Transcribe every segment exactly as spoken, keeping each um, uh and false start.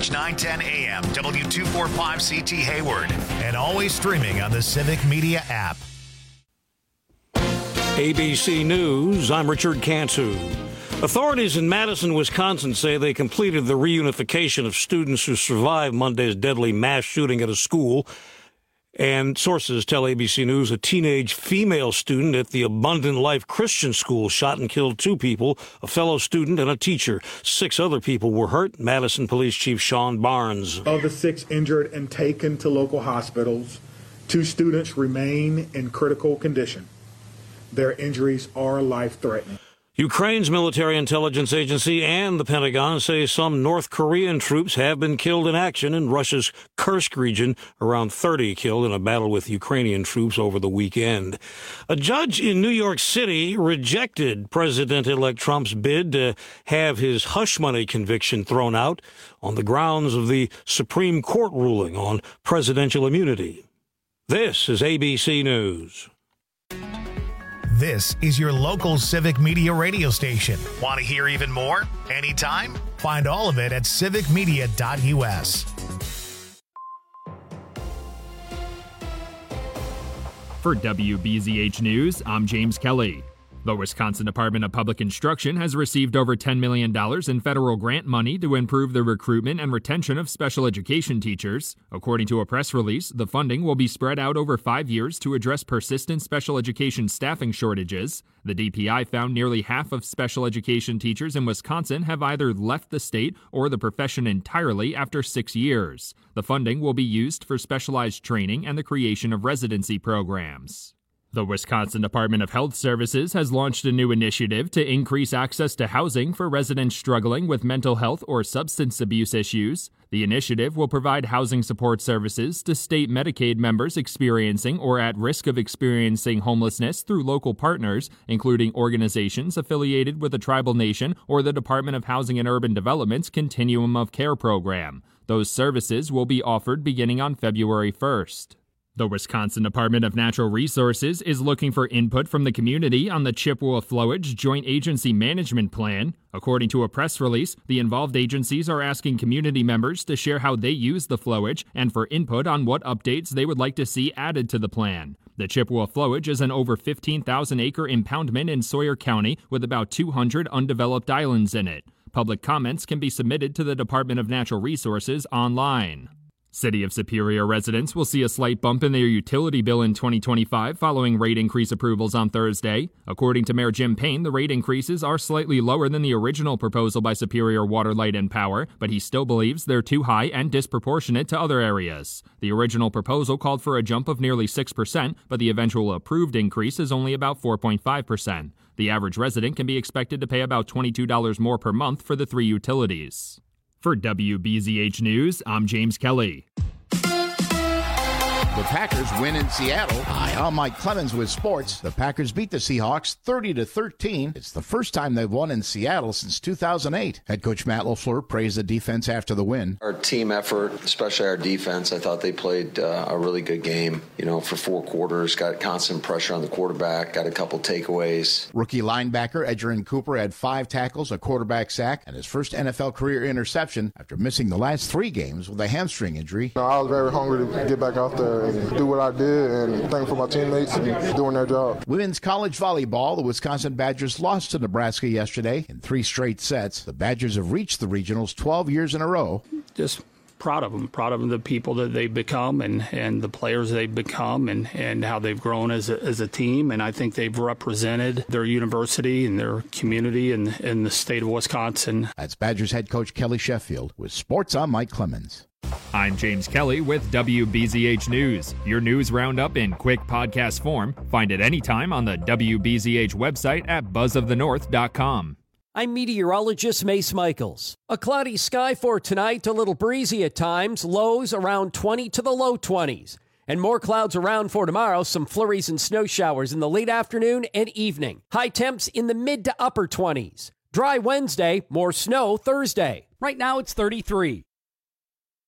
H nine ten A M, W two forty-five C T Hayward, and always streaming on the Civic Media app. A B C News, I'm Richard Cantu. Authorities in Madison, Wisconsin say they completed the reunification of students who survived Monday's deadly mass shooting at a school. And sources tell A B C News a teenage female student at the Abundant Life Christian School shot and killed two people, a fellow student and a teacher. Six other people were hurt. Madison Police Chief Sean Barnes. Of the six injured and taken to local hospitals, two students remain in critical condition. Their injuries are life-threatening. Ukraine's military intelligence agency and the Pentagon say some North Korean troops have been killed in action in Russia's Kursk region, around thirty killed in a battle with Ukrainian troops over the weekend. A judge in New York City rejected President-elect Trump's bid to have his hush money conviction thrown out on the grounds of the Supreme Court ruling on presidential immunity. This is A B C News. This is your local Civic Media radio station. Want to hear even more? Anytime? Find all of it at civic media dot u s. For W B Z H News, I'm James Kelly. The Wisconsin Department of Public Instruction has received over ten million dollars in federal grant money to improve the recruitment and retention of special education teachers. According to a press release, the funding will be spread out over five years to address persistent special education staffing shortages. The D P I found nearly half of special education teachers in Wisconsin have either left the state or the profession entirely after six years. The funding will be used for specialized training and the creation of residency programs. The Wisconsin Department of Health Services has launched a new initiative to increase access to housing for residents struggling with mental health or substance abuse issues. The initiative will provide housing support services to state Medicaid members experiencing or at risk of experiencing homelessness through local partners, including organizations affiliated with a tribal nation or the Department of Housing and Urban Development's Continuum of Care program. Those services will be offered beginning on February first. The Wisconsin Department of Natural Resources is looking for input from the community on the Chippewa Flowage Joint Agency Management Plan. According to a press release, the involved agencies are asking community members to share how they use the flowage and for input on what updates they would like to see added to the plan. The Chippewa Flowage is an over fifteen thousand acre impoundment in Sawyer County with about two hundred undeveloped islands in it. Public comments can be submitted to the Department of Natural Resources online. City of Superior residents will see a slight bump in their utility bill in twenty twenty-five following rate increase approvals on Thursday. According to Mayor Jim Payne, the rate increases are slightly lower than the original proposal by Superior Water, Light and Power, but he still believes they're too high and disproportionate to other areas. The original proposal called for a jump of nearly six percent, but the eventual approved increase is only about four point five percent. The average resident can be expected to pay about twenty-two dollars more per month for the three utilities. For W B Z H News, I'm James Kelly. The Packers win in Seattle. Hi, I'm Mike Clemens with sports. The Packers beat the Seahawks thirty to thirteen. It's the first time they've won in Seattle since two thousand eight. Head coach Matt LaFleur praised the defense after the win. Our team effort, especially our defense, I thought they played uh, a really good game. You know, for four quarters, got constant pressure on the quarterback, got a couple takeaways. Rookie linebacker Edgerrin Cooper had five tackles, a quarterback sack, and his first N F L career interception after missing the last three games with a hamstring injury. I was very hungry to get back out there and do what I did and thank for my teammates and doing their job. Women's college volleyball, the Wisconsin Badgers lost to Nebraska yesterday in three straight sets. The Badgers have reached the regionals twelve years in a row. Just proud of them, proud of the people that they've become and, and the players they've become and, and how they've grown as a, as a team. And I think they've represented their university and their community and, and the state of Wisconsin. That's Badgers head coach Kelly Sheffield. With sports, I'm Mike Clemens. I'm James Kelly with W B Z H News, your news roundup in quick podcast form. Find it anytime on the W B Z H website at buzz of the north dot com. I'm meteorologist Mace Michaels. A cloudy sky for tonight, a little breezy at times, lows around twenty to the low twenties. And more clouds around for tomorrow, some flurries and snow showers in the late afternoon and evening. High temps in the mid to upper twenties. Dry Wednesday, more snow Thursday. Right now it's thirty-three.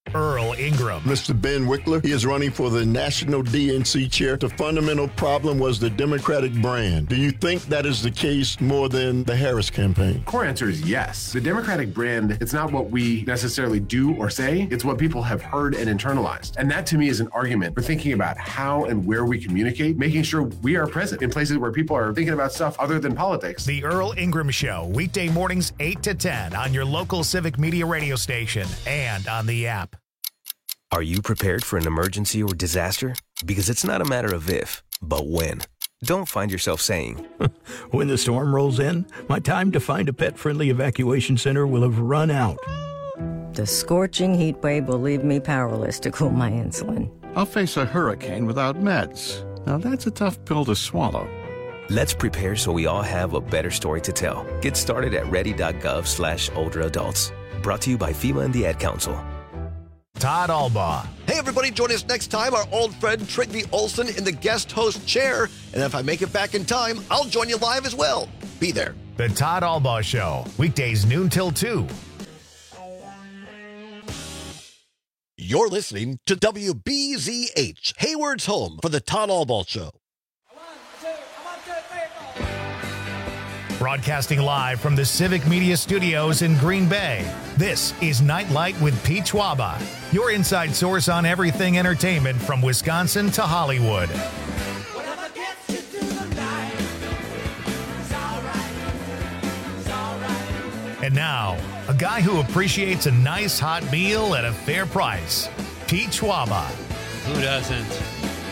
Earl Ingram. Mister Ben Wickler, he is running for the National D N C chair. The fundamental problem was the Democratic brand. Do you think that is the case more than the Harris campaign? Core answer is yes. The Democratic brand, it's not what we necessarily do or say, it's what people have heard and internalized. And that to me is an argument for thinking about how and where we communicate, making sure we are present in places where people are thinking about stuff other than politics. The Earl Ingram Show, weekday mornings eight to ten on your local Civic Media radio station and on the app. Are you prepared for an emergency or disaster? Because it's not a matter of if, but when. Don't find yourself saying, when the storm rolls in, my time to find a pet-friendly evacuation center will have run out. The scorching heat wave will leave me powerless to cool my insulin. I'll face a hurricane without meds. Now that's a tough pill to swallow. Let's prepare so we all have a better story to tell. Get started at ready.gov slash older adults. Brought to you by FEMA and the Ad Council. Todd Albaugh. Hey, everybody, join us next time. Our old friend Trygve Olsen in the guest host chair. And if I make it back in time, I'll join you live as well. Be there. The Todd Albaugh Show, weekdays noon till two. You're listening to W B Z H, Hayward's home for the Todd Albaugh Show. Broadcasting live from the Civic Media Studios in Green Bay, this is Nightlight with Pete Schwaba, your inside source on everything entertainment from Wisconsin to Hollywood. And now, a guy who appreciates a nice hot meal at a fair price, Pete Schwaba. Who doesn't?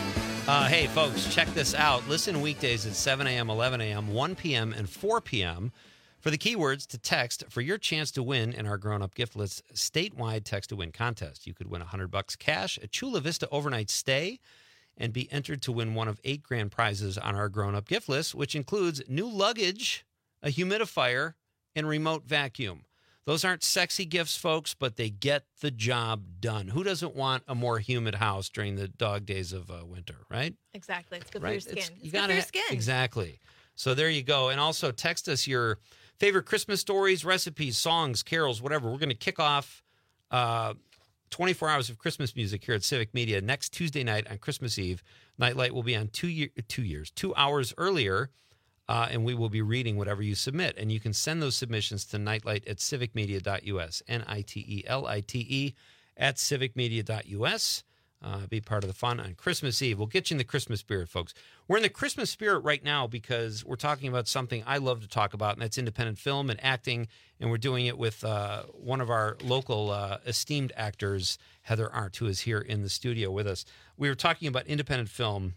Uh, hey, folks, check this out. Listen weekdays at seven a.m., eleven a.m., one p.m., and four p.m. for the keywords to text for your chance to win in our Grown Up Gift List statewide text-to-win contest. You could win one hundred bucks cash, a Chula Vista overnight stay, and be entered to win one of eight grand prizes on our Grown Up Gift List, which includes new luggage, a humidifier, and remote vacuum. Those aren't sexy gifts, folks, but they get the job done. Who doesn't want a more humid house during the dog days of uh, winter, right? Exactly. It's good right? for your skin. It's, it's you good gotta for your ha- skin. Exactly. So there you go. And also text us your favorite Christmas stories, recipes, songs, carols, whatever. We're going to kick off uh, twenty-four hours of Christmas music here at Civic Media next Tuesday night on Christmas Eve. Nightlight will be on two, year, two years, two hours earlier. Uh, and we will be reading whatever you submit. And you can send those submissions to nightlight at civic media dot u s, N I T E L I T E, at civic media dot u s. Uh, be part of the fun on Christmas Eve. We'll get you in the Christmas spirit, folks. We're in the Christmas spirit right now because we're talking about something I love to talk about, and that's independent film and acting. And we're doing it with uh, one of our local uh, esteemed actors, Heather Arndt, who is here in the studio with us. We were talking about independent film.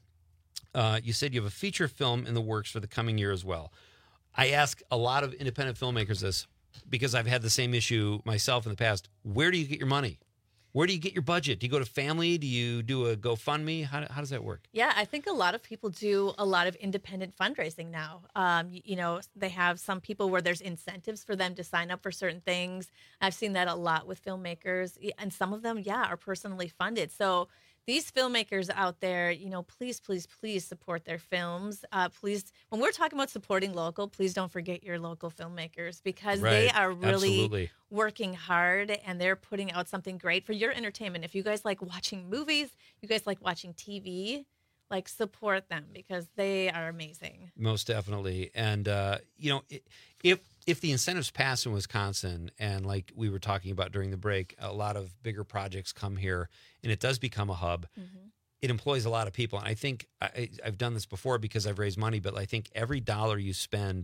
Uh, you said you have a feature film in the works for the coming year as well. I ask a lot of independent filmmakers this because I've had the same issue myself in the past. Where do you get your money? Where do you get your budget? Do you go to family? Do you do a GoFundMe? How, how does that work? Yeah, I think a lot of people do a lot of independent fundraising now. Um, you, you know, they have some people where there's incentives for them to sign up for certain things. I've seen that a lot with filmmakers. And some of them, yeah, are personally funded. So these filmmakers out there, you know, please, please, please support their films. Uh, please, when we're talking about supporting local, please don't forget your local filmmakers because right. they are really Absolutely. working hard and they're putting out something great for your entertainment. If you guys like watching movies, you guys like watching T V, like support them because they are amazing. Most definitely. And, uh, you know, if if the incentives pass in Wisconsin and like we were talking about during the break, a lot of bigger projects come here and it does become a hub. Mm-hmm. It employs a lot of people. And I think I, I've done this before because I've raised money, but I think every dollar you spend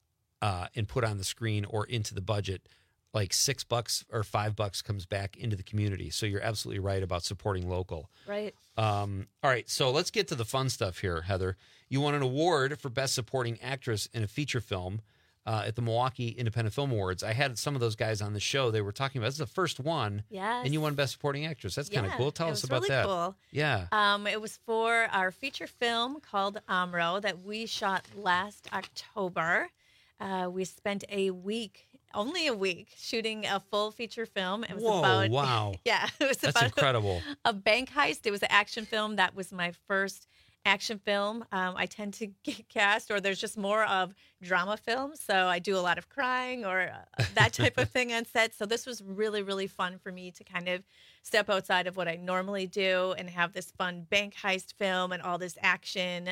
uh, and put on the screen or into the budget, like six bucks or five bucks comes back into the community. So you're absolutely right about supporting local. Right. Um, all right. So let's get to the fun stuff here, Heather. You won an award for Best Supporting Actress in a Feature Film uh, at the Milwaukee Independent Film Awards. I had some of those guys on the show. They were talking about this is the first one. Yes. And you won Best Supporting Actress. That's kind of Yeah, cool. Tell it us was about really that. Cool. Yeah. Um, it was for our feature film called Amro that we shot last October. Uh, we spent a week, only a week, shooting a full feature film. It was Whoa, about wow. Yeah, it was That's about incredible. A, a bank heist. It was an action film. That was my first action film. Um, I tend to get cast, or there's just more of drama films. So I do a lot of crying or uh, that type of thing on set. So this was really, really fun for me to kind of step outside of what I normally do and have this fun bank heist film and all this action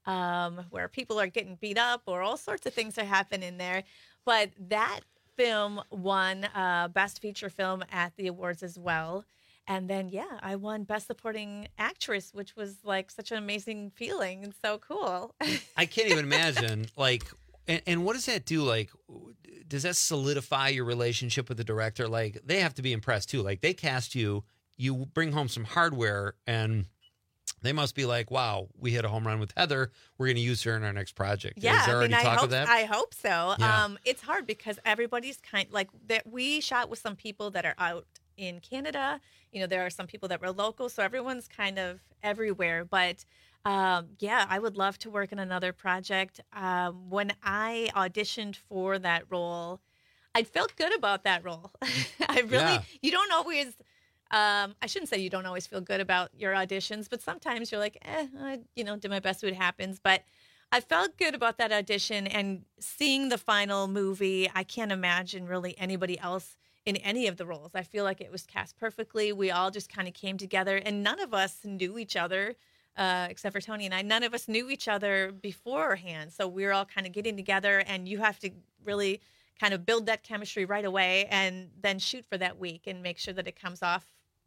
um, where people are getting beat up or all sorts of things are happening in there. But that film won uh, Best Feature Film at the awards as well. And then, yeah, I won Best Supporting Actress, which was like such an amazing feeling and so cool. I can't even imagine. Like, and, and what does that do? Like, does that solidify your relationship with the director? Like, they have to be impressed too. Like, they cast you, you bring home some hardware, and they must be like, wow, we hit a home run with Heather. We're going to use her in our next project. Yeah, Is there I mean, already I talk hope, of that? I hope so. Yeah. Um, it's hard because everybody's kind like that. We shot with some people that are out in Canada. You know, there are some people that were local, so everyone's kind of everywhere. But um, yeah, I would love to work on another project. Um, when I auditioned for that role, I felt good about that role. I really, Yeah. you don't always. Um, I shouldn't say you don't always feel good about your auditions, but sometimes you're like, eh, I, you know, did my best, what happens. But I felt good about that audition, and seeing the final movie, I can't imagine really anybody else in any of the roles. I feel like it was cast perfectly. We all just kind of came together, and none of us knew each other, uh, except for Tony and I. None of us knew each other beforehand. So we were all kind of getting together, and you have to really kind of build that chemistry right away and then shoot for that week and make sure that it comes off,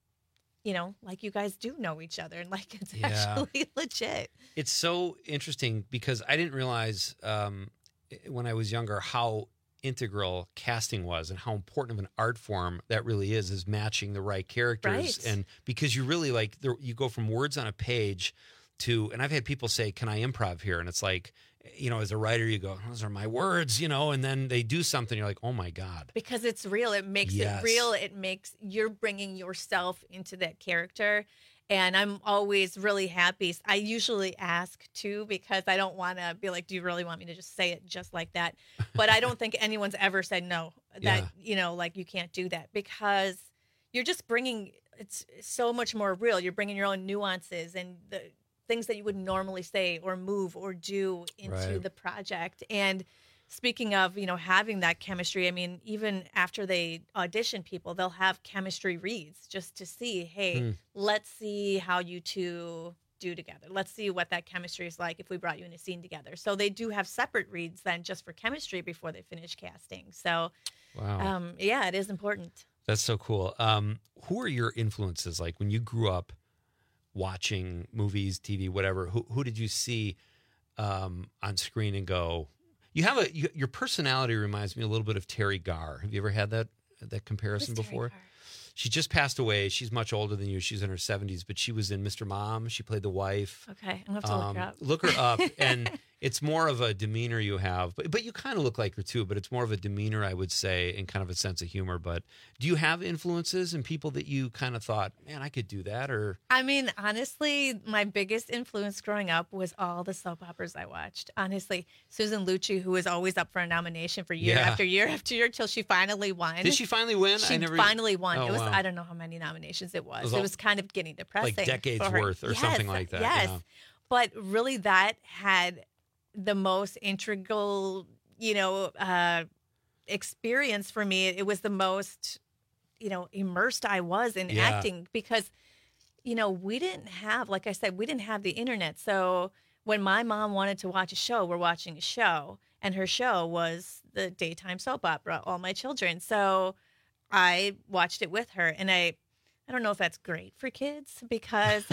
you know, like you guys do know each other and like it's Yeah. actually legit. It's so interesting because I didn't realize um, when I was younger how integral casting was and how important of an art form that really is, is matching the right characters. Right. And because you really like, there, you go from words on a page to, and I've had people say, can I improv here? And it's like, you know, as a writer, you go, those are my words, you know, and then they do something. You're like, oh my God. Because it's real. It makes Yes. it real. It makes, you're bringing yourself into that character. And I'm always really happy. I usually ask too, because I don't want to be like, do you really want me to just say it just like that? But I don't think anyone's ever said no, that, Yeah. you know, like you can't do that, because you're just bringing, it's so much more real. You're bringing your own nuances and the things that you would normally say or move or do into Right. the project. And speaking of, you know, having that chemistry, I mean, even after they audition people, they'll have chemistry reads just to see, hey, Hmm. let's see how you two do together. Let's see what that chemistry is like if we brought you in a scene together. So they do have separate reads then just for chemistry before they finish casting. So, Wow. um, yeah, it is important. That's so cool. Um, who are your influences? Like when you grew up watching movies, T V, whatever, who, who did you see um, on screen and go, you have a, you, your personality reminds me a little bit of Terry Garr. Have you ever had that, that comparison before? She just passed away. She's much older than you. She's in her seventies, but she was in Mister Mom. She played the wife. Okay, I'm going to have to look her up. Look her up. And it's more of a demeanor you have. But, but you kind of look like her too, but it's more of a demeanor, I would say, and kind of a sense of humor. But do you have influences and people that you kind of thought, man, I could do that? Or I mean, honestly, my biggest influence growing up was all the soap operas I watched. Honestly, Susan Lucci, who was always up for a nomination for year Yeah. after year after year till she finally won. Did she finally win? She I never- finally won. Oh, it was wow. I don't know how many nominations it was. It was It all- was kind of getting depressing. like decades for her. worth or Yes, something like that. Yes. Yeah. But really that had the most integral, you know, uh, experience for me. It was the most, you know, immersed I was in Yeah. acting because, you know, we didn't have, like I said, we didn't have the internet. So when my mom wanted to watch a show, we're watching a show, and her show was the daytime soap opera, All My Children. So I watched it with her, and I, I don't know if that's great for kids because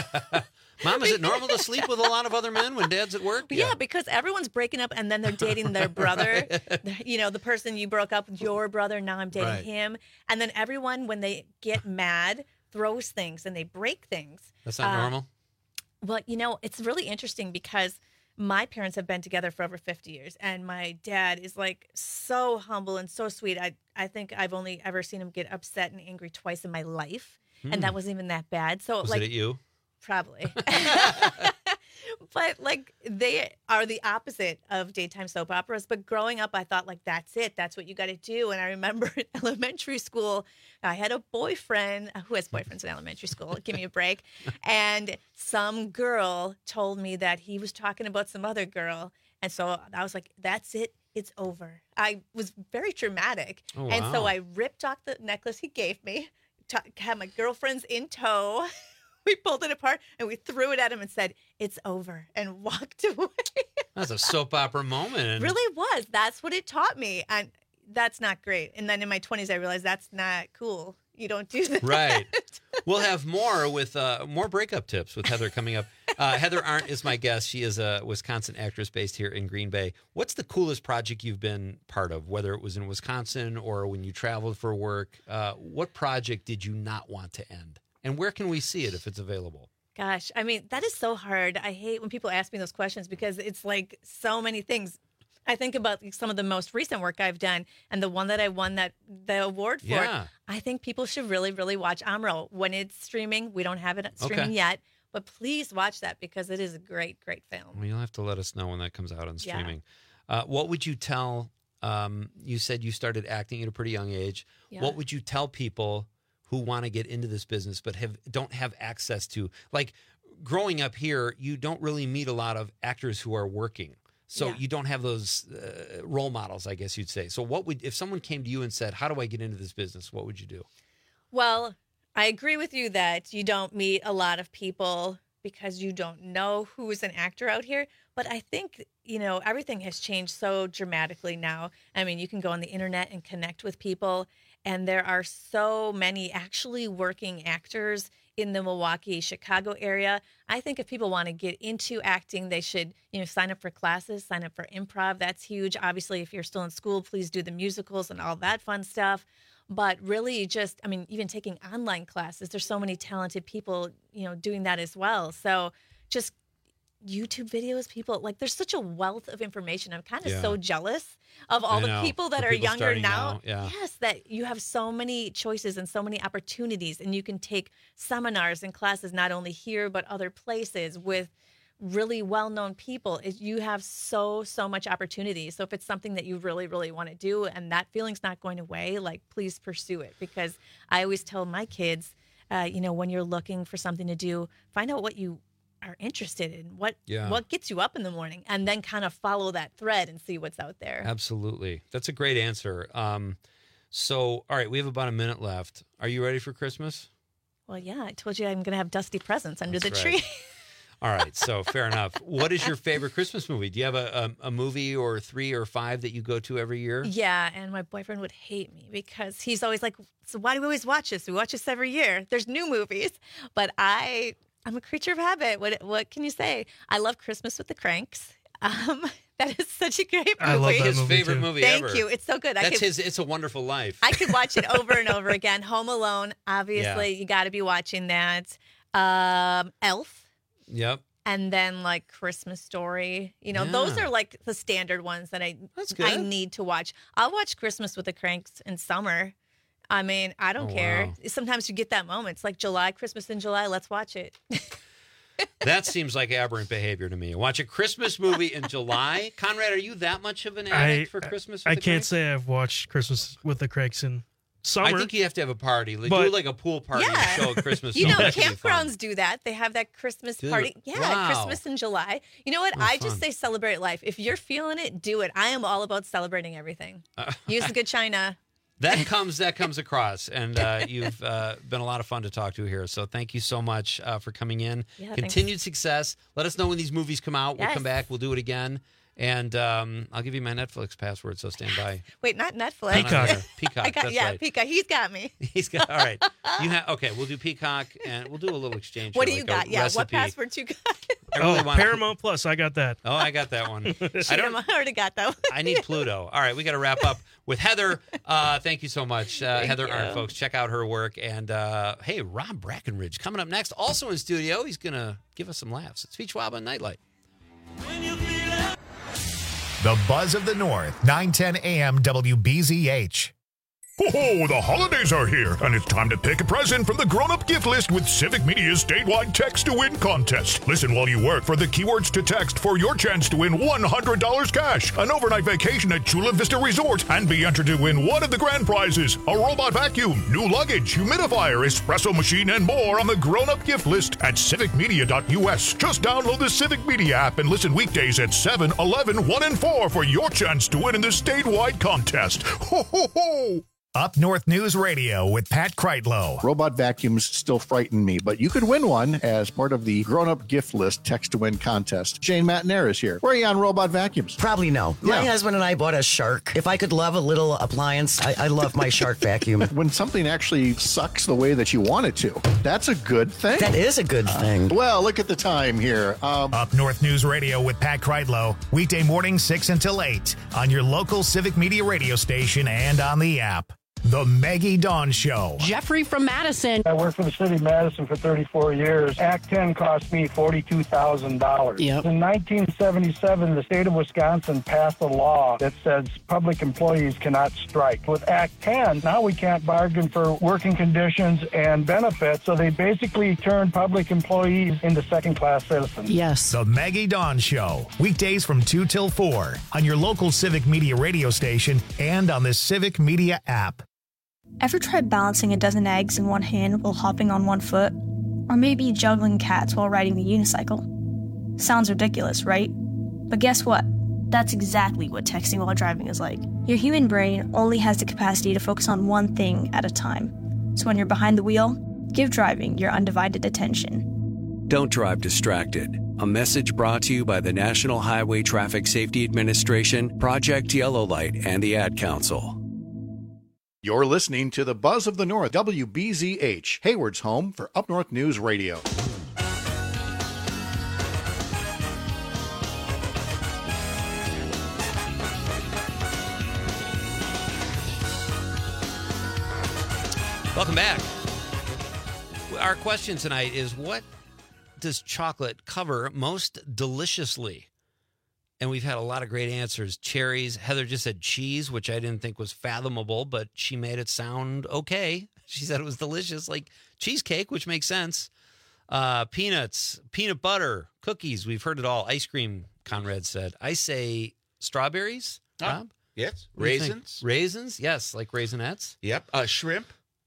Mom, is it normal to sleep with a lot of other men when dad's at work? yeah. because everyone's breaking up and then they're dating their brother. You know, the person you broke up with, your brother, now I'm dating Right. him. And then everyone, when they get mad, throws things and they break things. That's not Uh, normal? Well, you know, it's really interesting because my parents have been together for over fifty years, and my dad is like so humble and so sweet. I I think I've only ever seen him get upset and angry twice in my life, Hmm. and that wasn't even that bad. So Was like it at you? probably. But like they are the opposite of daytime soap operas. But growing up, I thought like, that's it. That's what you got to do. And I remember in elementary school, I had a boyfriend. Who has boyfriends in elementary school? Give me a break. And some girl told me that he was talking about some other girl. And so I was like, that's it. It's over. I was very dramatic. Oh, and so wow. I ripped off the necklace he gave me, t- had my girlfriends in tow. We pulled it apart and we threw it at him and said, it's over, and walked away. That's a soap opera moment. Really was. That's what it taught me. And that's not great. And then in my twenties, I realized that's not cool. You don't do that. Right. We'll have more with uh, more breakup tips with Heather coming up. Uh, Heather Arndt is my guest. She is a Wisconsin actress based here in Green Bay. What's the coolest project you've been part of, whether it was in Wisconsin or when you traveled for work? Uh, what project did you not want to end? And where can we see it if it's available? Gosh, I mean, that is so hard. I hate when people ask me those questions because it's like so many things. I think about some of the most recent work I've done, and the one that I won that the award for. Yeah. I think people should really, really watch Amro when it's streaming. We don't have it streaming Okay. yet, but please watch that because it is a great, great film. Well, you'll have to let us know when that comes out on Yeah. streaming. Uh, what would you tell, um, you said you started acting at a pretty young age. Yeah. What would you tell people who want to get into this business but have don't have access to, like growing up here, you don't really meet a lot of actors who are working. So Yeah. you don't have those uh, role models, I guess you'd say. So what would, if someone came to you and said, how do I get into this business? What would you do? Well, I agree with you that you don't meet a lot of people because you don't know who's an actor out here. But I think, you know, everything has changed so dramatically now. I mean, you can go on the internet and connect with people, and there are so many actually working actors in the Milwaukee, Chicago area. I think if people want to get into acting, they should, you know, sign up for classes, sign up for improv. That's huge. Obviously, if you're still in school, please do the musicals and all that fun stuff. But really just, I mean, even taking online classes, there's so many talented people, you know, doing that as well. So just YouTube videos, people, like there's such a wealth of information. I'm kind of Yeah. so jealous of all I the know. people that For are people younger starting now. now, yeah. Yes, that you have so many choices and so many opportunities, and you can take seminars and classes not only here but other places with really well-known people. It, you have so so much opportunity. So if it's something that you really really want to do and that feeling's not going away, like please pursue it, because I always tell my kids, uh, you know, when you're looking for something to do, find out what you are interested in, what Yeah. what gets you up in the morning, and then kind of follow that thread and see what's out there. Absolutely. That's a great answer. Um, so, all right, we have about a minute left. Are you ready for Christmas? Well, yeah, I told you I'm going to have dusty presents under That's the right. tree. All right, so fair enough. What is your favorite Christmas movie? Do you have a, a, a movie or three or five that you go to every year? Yeah, and my boyfriend would hate me because he's always like, so why do we always watch this? We watch this every year. There's new movies. But I, I'm a creature of habit. What what can you say? I love Christmas with the Cranks. Um, that is such a great movie. I love that His movie, favorite too. movie Thank ever. you. It's so good. I That's could, his It's a Wonderful Life. I could watch it over and over again. Home Alone, obviously, Yeah. you got to be watching that. Um, Elf. Yep. And then like Christmas Story, you know, those Yeah. are like the standard ones that I That's I good. need to watch. I'll watch Christmas with the Cranks in summer. I mean, I don't Oh, care. wow. Sometimes you get that moment. It's like July, Christmas in July. Let's watch it. That seems like aberrant behavior to me. Watch a Christmas movie in July. Conrad, are you that much of an I, addict for Christmas? With I the can't Cranks? say I've watched Christmas with the Cranks in summer. I think you have to have a party. Like, But- do like a pool party and show a Christmas You film. know, That could be fun. campgrounds do that. They have that Christmas Do party. they? Yeah, Wow. Christmas in July. You know what? Oh, I fun. just say celebrate life. If you're feeling it, do it. I am all about celebrating everything. Uh, Use the good china. That comes that comes across, and uh, you've uh, been a lot of fun to talk to here. So thank you so much uh, for coming in. Yeah, thanks. Continued success. Let us know when these movies come out. We'll Yes. come back. We'll do it again, and um, I'll give you my Netflix password. So stand by. Wait, not Netflix. Peacock. Peacock. I got, That's yeah, right. Peacock. He's got me. He's got. All right. You have okay. We'll do Peacock, and we'll do a little exchange. What do here, you like a got? Yeah, what recipe. password you got? I really Oh, want- Paramount Plus. I got that. Oh, I got that one. I Shoot, don't. I already got that one. I need Pluto. All right, we got to wrap up with Heather. Uh, thank you so much, uh, Thank Heather you. Arndt, folks. Check out her work. And uh, hey, Rob Brackenridge coming up next, also in studio. He's going to give us some laughs. It's Peach Wab on Nightlight. The Buzz of the North, nine ten a.m. W B Z H. Ho-ho, the holidays are here, and it's time to pick a present from the grown-up gift list with Civic Media's statewide text-to-win contest. Listen while you work for the keywords to text for your chance to win one hundred dollars cash, an overnight vacation at Chula Vista Resort, and be entered to win one of the grand prizes, a robot vacuum, new luggage, humidifier, espresso machine, and more on the grown-up gift list at civic media dot U S. Just download the Civic Media app and listen weekdays at seven, eleven, one, and four for your chance to win in the statewide contest. Ho, ho, ho! Up North News Radio with Pat Kreitlow. Robot vacuums still frighten me, but you could win one as part of the grown-up gift list text-to-win contest. Jane Matnair is here. Where are you on robot vacuums? Probably no. Yeah. My husband and I bought a Shark. If I could love a little appliance, I, I love my Shark vacuum. When something actually sucks the way that you want it to, that's a good thing. That is a good thing. Uh, well, look at the time here. Um, Up North News Radio with Pat Kreitlow. Weekday morning six until eight on your local Civic Media radio station and on the app. The Maggie Dawn Show. Jeffrey from Madison. I worked for the city of Madison for thirty-four years. Act ten cost me forty-two thousand dollars. Yep. In nineteen seventy-seven, the state of Wisconsin passed a law that says public employees cannot strike. With Act ten, now we can't bargain for working conditions and benefits, so they basically turned public employees into second-class citizens. Yes. The Maggie Dawn Show. Weekdays from two till four on your local Civic Media radio station and on the Civic Media app. Ever tried balancing a dozen eggs in one hand while hopping on one foot? Or maybe juggling cats while riding the unicycle? Sounds ridiculous, right? But guess what? That's exactly what texting while driving is like. Your human brain only has the capacity to focus on one thing at a time. So when you're behind the wheel, give driving your undivided attention. Don't drive distracted. A message brought to you by the National Highway Traffic Safety Administration, Project Yellow Light, and the Ad Council. You're listening to the Buzz of the North, W B Z H, Hayward's home for Up North News Radio. Welcome back. Our question tonight is, what does chocolate cover most deliciously? And we've had a lot of great answers. Cherries. Heather just said cheese, which I didn't think was fathomable, but she made it sound okay. She said it was delicious, like cheesecake, which makes sense. Uh, peanuts, peanut butter, cookies. We've heard it all. Ice cream, Conrad said. I say strawberries, Rob? Oh, yes. What do you think? Raisins. Raisins, yes, like Raisinets. Yep. Uh, shrimp.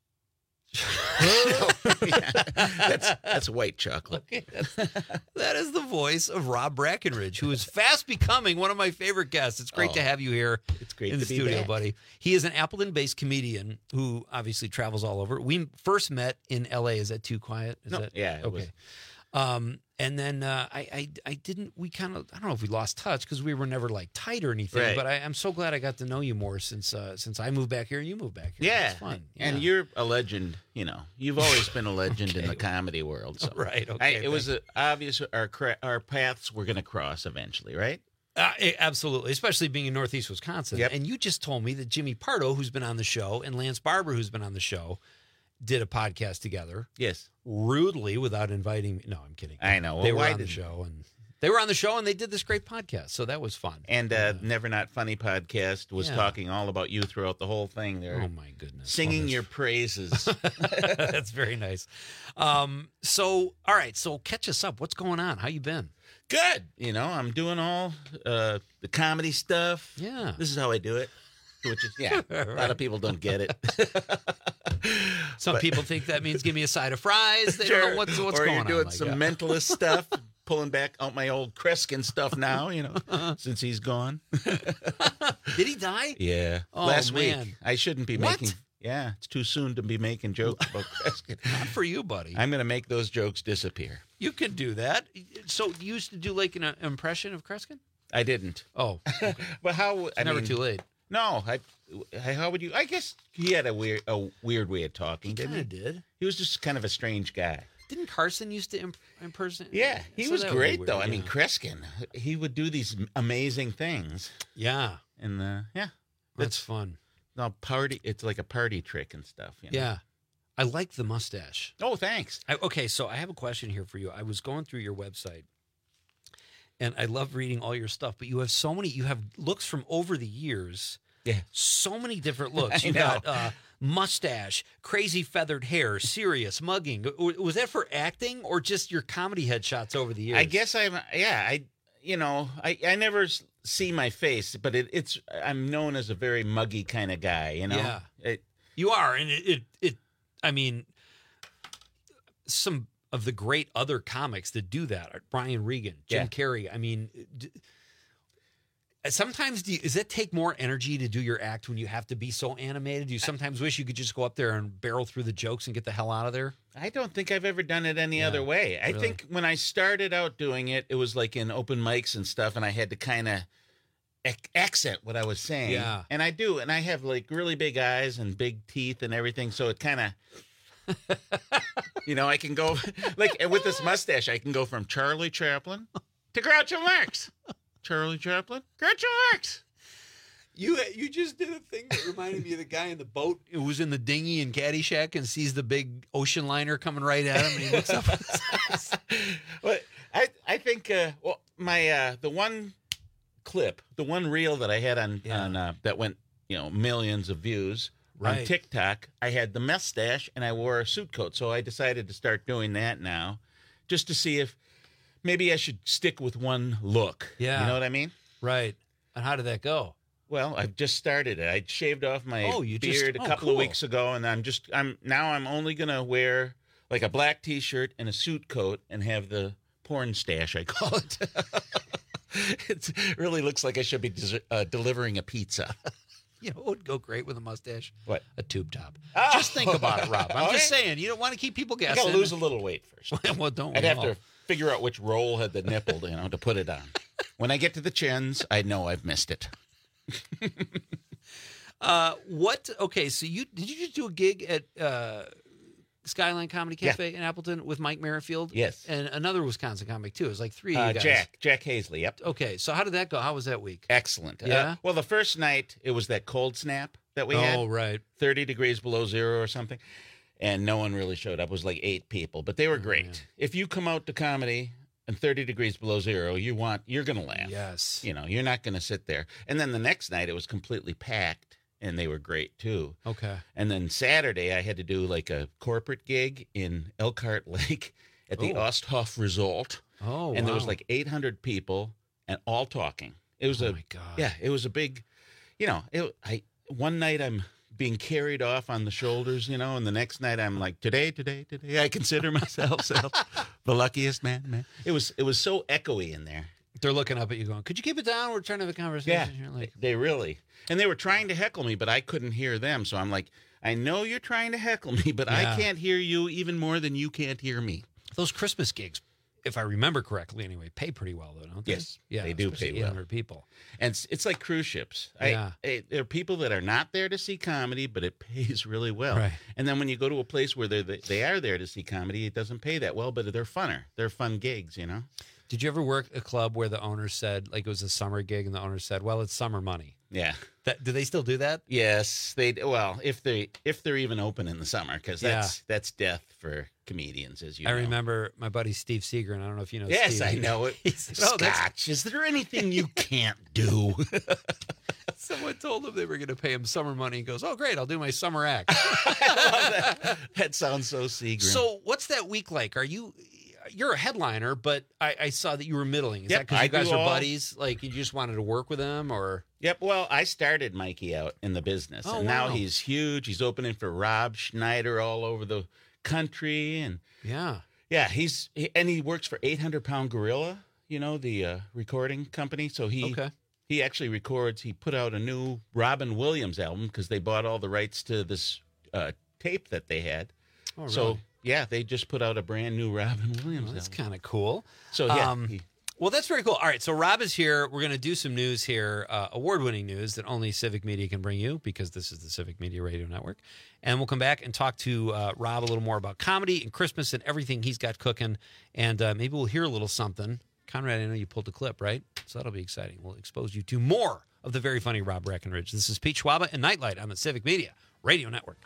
Yeah. That's that's white chocolate. Okay, that's, that is the voice of Rob Brackenridge, who is fast becoming one of my favorite guests. It's great Oh, to have you here it's great in the to be studio, back. buddy. He is an Appleton-based comedian who obviously travels all over. We first met in L A. Is that too quiet? Is No, that, yeah, it okay. was. Um, and then uh, I, I I didn't. We kind of I don't know if we lost touch because we were never like tight or anything. Right. But I, I'm so glad I got to know you more since uh, since I moved back here and you moved back here. Yeah, It's fun. and Yeah. you're a legend. You know, you've always been a legend in Okay. the comedy world. So. Right, I, okay, it was thank uh obvious our cra- our paths were going to cross eventually, right? Uh, eh, absolutely, especially being in Northeast Wisconsin. Yep. And you just told me that Jimmy Pardo, who's been on the show, and Lance Barber, who's been on the show, did a podcast together. Yes. Rudely, without inviting me. No, I'm kidding. I know. They Well, were why on the did- show, and they were on the show, and they did this great podcast. So that was fun. And uh, Never Not Funny podcast was Yeah. talking all about you throughout the whole thing. There, Oh, my goodness. singing Well, your praises. That's very nice. Um, so, all right. So catch us up. What's going on? How you been? Good. You know, I'm doing all uh, the comedy stuff. Yeah. This is how I do it. Which is, yeah, a lot of people don't get it. Some But- people think that means give me a side of fries. They don't know what's, what's or going you're on. doing like some that. mentalist stuff, pulling back out my old Kreskin stuff now, you know, since he's gone. Did he die? Yeah. Oh, Last man. week. I shouldn't be What? making. Yeah, it's too soon to be making jokes about Kreskin. Not for you, buddy. I'm going to make those jokes disappear. You can do that. So you used to do like an uh, impression of Kreskin? I didn't. Oh, okay. But how? It's I never mean, too late. No, I. How would you? I guess he had a weird, a weird way of talking. Didn't he? Kinda did. He was just kind of a strange guy. Didn't Carson used to imp- impersonate? Yeah, he So was that would be great weird, though. I yeah. mean, Kreskin, he would do these amazing things, Yeah, and uh, yeah, that's fun. no party. It's like a party trick and stuff. You know? Yeah. I like the mustache. Oh, thanks. I, okay, so I have a question here for you. I was going through your website, and I love reading all your stuff, but you have so many, you have looks from over the years Yeah. So many different looks. I You know. got uh, mustache, crazy feathered hair, serious, mugging. W- Was that for acting or just your comedy headshots over the years? I guess I'm. Yeah, I. You know, I I never s- see my face, but it, it's. I'm known as a very muggy kind of guy. You know. Yeah. It, You are, and it, it, it, I mean, some of the great other comics that do that are Brian Regan, Jim Yeah. Carrey. I mean, d- sometimes do you, does it take more energy to do your act when you have to be so animated? Do you sometimes wish you could just go up there and barrel through the jokes and get the hell out of there? I don't think I've ever done it any other way. I really. think when I started out doing it, it was like in open mics and stuff, and I had to kind of ac- accent what I was saying. Yeah. And I do, and I have like really big eyes and big teeth and everything, so it kind of. You know, I can go like and with this mustache. I can go from Charlie Chaplin to Groucho Marx. Charlie Chaplin, Groucho Marx. You you just did a thing that reminded me of the guy in the boat who was in the dinghy in Caddyshack and sees the big ocean liner coming right at him, and he looks up. Well, I I think uh, well my uh, the one clip, the one reel that I had on Yeah. on uh, that went you know millions of views. On Right. TikTok, I had the mustache and I wore a suit coat. So I decided to start doing that now just to see if maybe I should stick with one look. Yeah. You know what I mean? Right. And how did that go? Well, I've just started it. I shaved off my Oh, you just- beard oh, a couple cool. of weeks ago, and I'm just I'm now I'm only gonna wear like a black T-shirt and a suit coat and have the porn stash, I call it. It really looks like I should be des- uh, delivering a pizza. You know, it would go great with a mustache. What? A tube top. Oh. Just think about it, Rob. I'm just Okay. saying, you don't want to keep people I guessing. gotta lose a little weight first. Well, don't I'd we have all? to figure out which roll had the nipple, you know, to put it on. When I get to the chins, I know I've missed it. Uh, what? Okay, so you did you just do a gig at uh, Skyline Comedy Yeah. Cafe in Appleton with Mike Merrifield? Yes. And another Wisconsin comic too. It was like three of Uh, you guys. Jack, Jack Hazley, yep. Okay, so how did that go? How was that week? Excellent. Uh, Yeah? well, the first night, it was that cold snap that we had. Oh, right. thirty degrees below zero or something. And no one really showed up. It was like eight people, but they were great. If you come out to comedy and thirty degrees below zero, you want, you're going to laugh. Yes. You know, you're not going to sit there. And then the next night, it was completely packed, and they were great too. Okay. And then Saturday, I had to do like a corporate gig in Elkhart Lake at the Oh. Osthoff Resort. Oh, And there was wow. like eight hundred people and all talking. It was Oh a, my God. yeah, it was a big, you know, it, I, one night I'm being carried off on the shoulders, you know, and the next night I'm like, today, today, today, I consider myself self the luckiest man, man. It was, it was so echoey in there. They're looking up at you going, could you keep it down? We're trying to have a conversation. Yeah, You're like, they really, and they were trying to heckle me, but I couldn't hear them. So I'm like, I know you're trying to heckle me, but Yeah. I can't hear you even more than you can't hear me. those Christmas gigs, if I remember correctly anyway, pay pretty well though, don't they? Yes, Yeah, they do especially pay well. eight hundred people. And it's, it's like cruise ships. I, Yeah. I, there are people that are not there to see comedy, but it pays really well. Right. And then when you go to a place where they're, they are there to see comedy, it doesn't pay that well, but they're funner. They're fun gigs, you know? Did you ever work a club where the owner said, like it was a summer gig, and the owner said, "Well, it's summer money." Yeah. That, do they still do that? Yes, they well if they if they're even open in the summer because Yeah. that's that's death for comedians, as you I know. remember my buddy Steve Seegren. I don't know if you know. Yes, Steve. I know it. He said, "Oh, that's-" Scotch. Is there anything you can't do? Someone told him they were going to pay him summer money. He goes, "Oh, great! I'll do my summer act." that. that sounds so Seagram. So, what's that week like? Are you? You're a headliner, but I, I saw that you were middling. Is Yep, that because I you guys do are all- buddies? Like you just wanted to work with them, or? Yep. Well, I started Mikey out in the business, Oh, and now wow. he's huge. He's opening for Rob Schneider all over the country, and Yeah. yeah, he's he, and he works for eight hundred Pound Gorilla. You know the uh, recording company. So he Okay. he actually records. He put out a new Robin Williams album because they bought all the rights to this uh, tape that they had. Oh, So really? yeah, they just put out a brand new Robin Williams Well, that's album. kind of cool. So yeah, Um, he- Well, that's very cool. All right, so Rob is here. We're going to do some news here, uh, award-winning news that only Civic Media can bring you because this is the Civic Media Radio Network. And we'll come back and talk to uh, Rob a little more about comedy and Christmas and everything he's got cooking. And uh, maybe we'll hear a little something. Conrad, I know you pulled the clip, right? So that'll be exciting. We'll expose you to more of the very funny Rob Breckenridge. This is Pete Schwaba and Nightlight on the Civic Media Radio Network.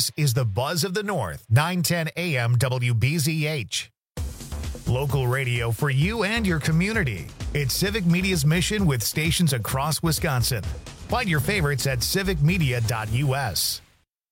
This is the Buzz of the North, nine ten A M W B Z H. Local radio for you and your community. It's Civic Media's mission with stations across Wisconsin. Find your favorites at civic media dot U S.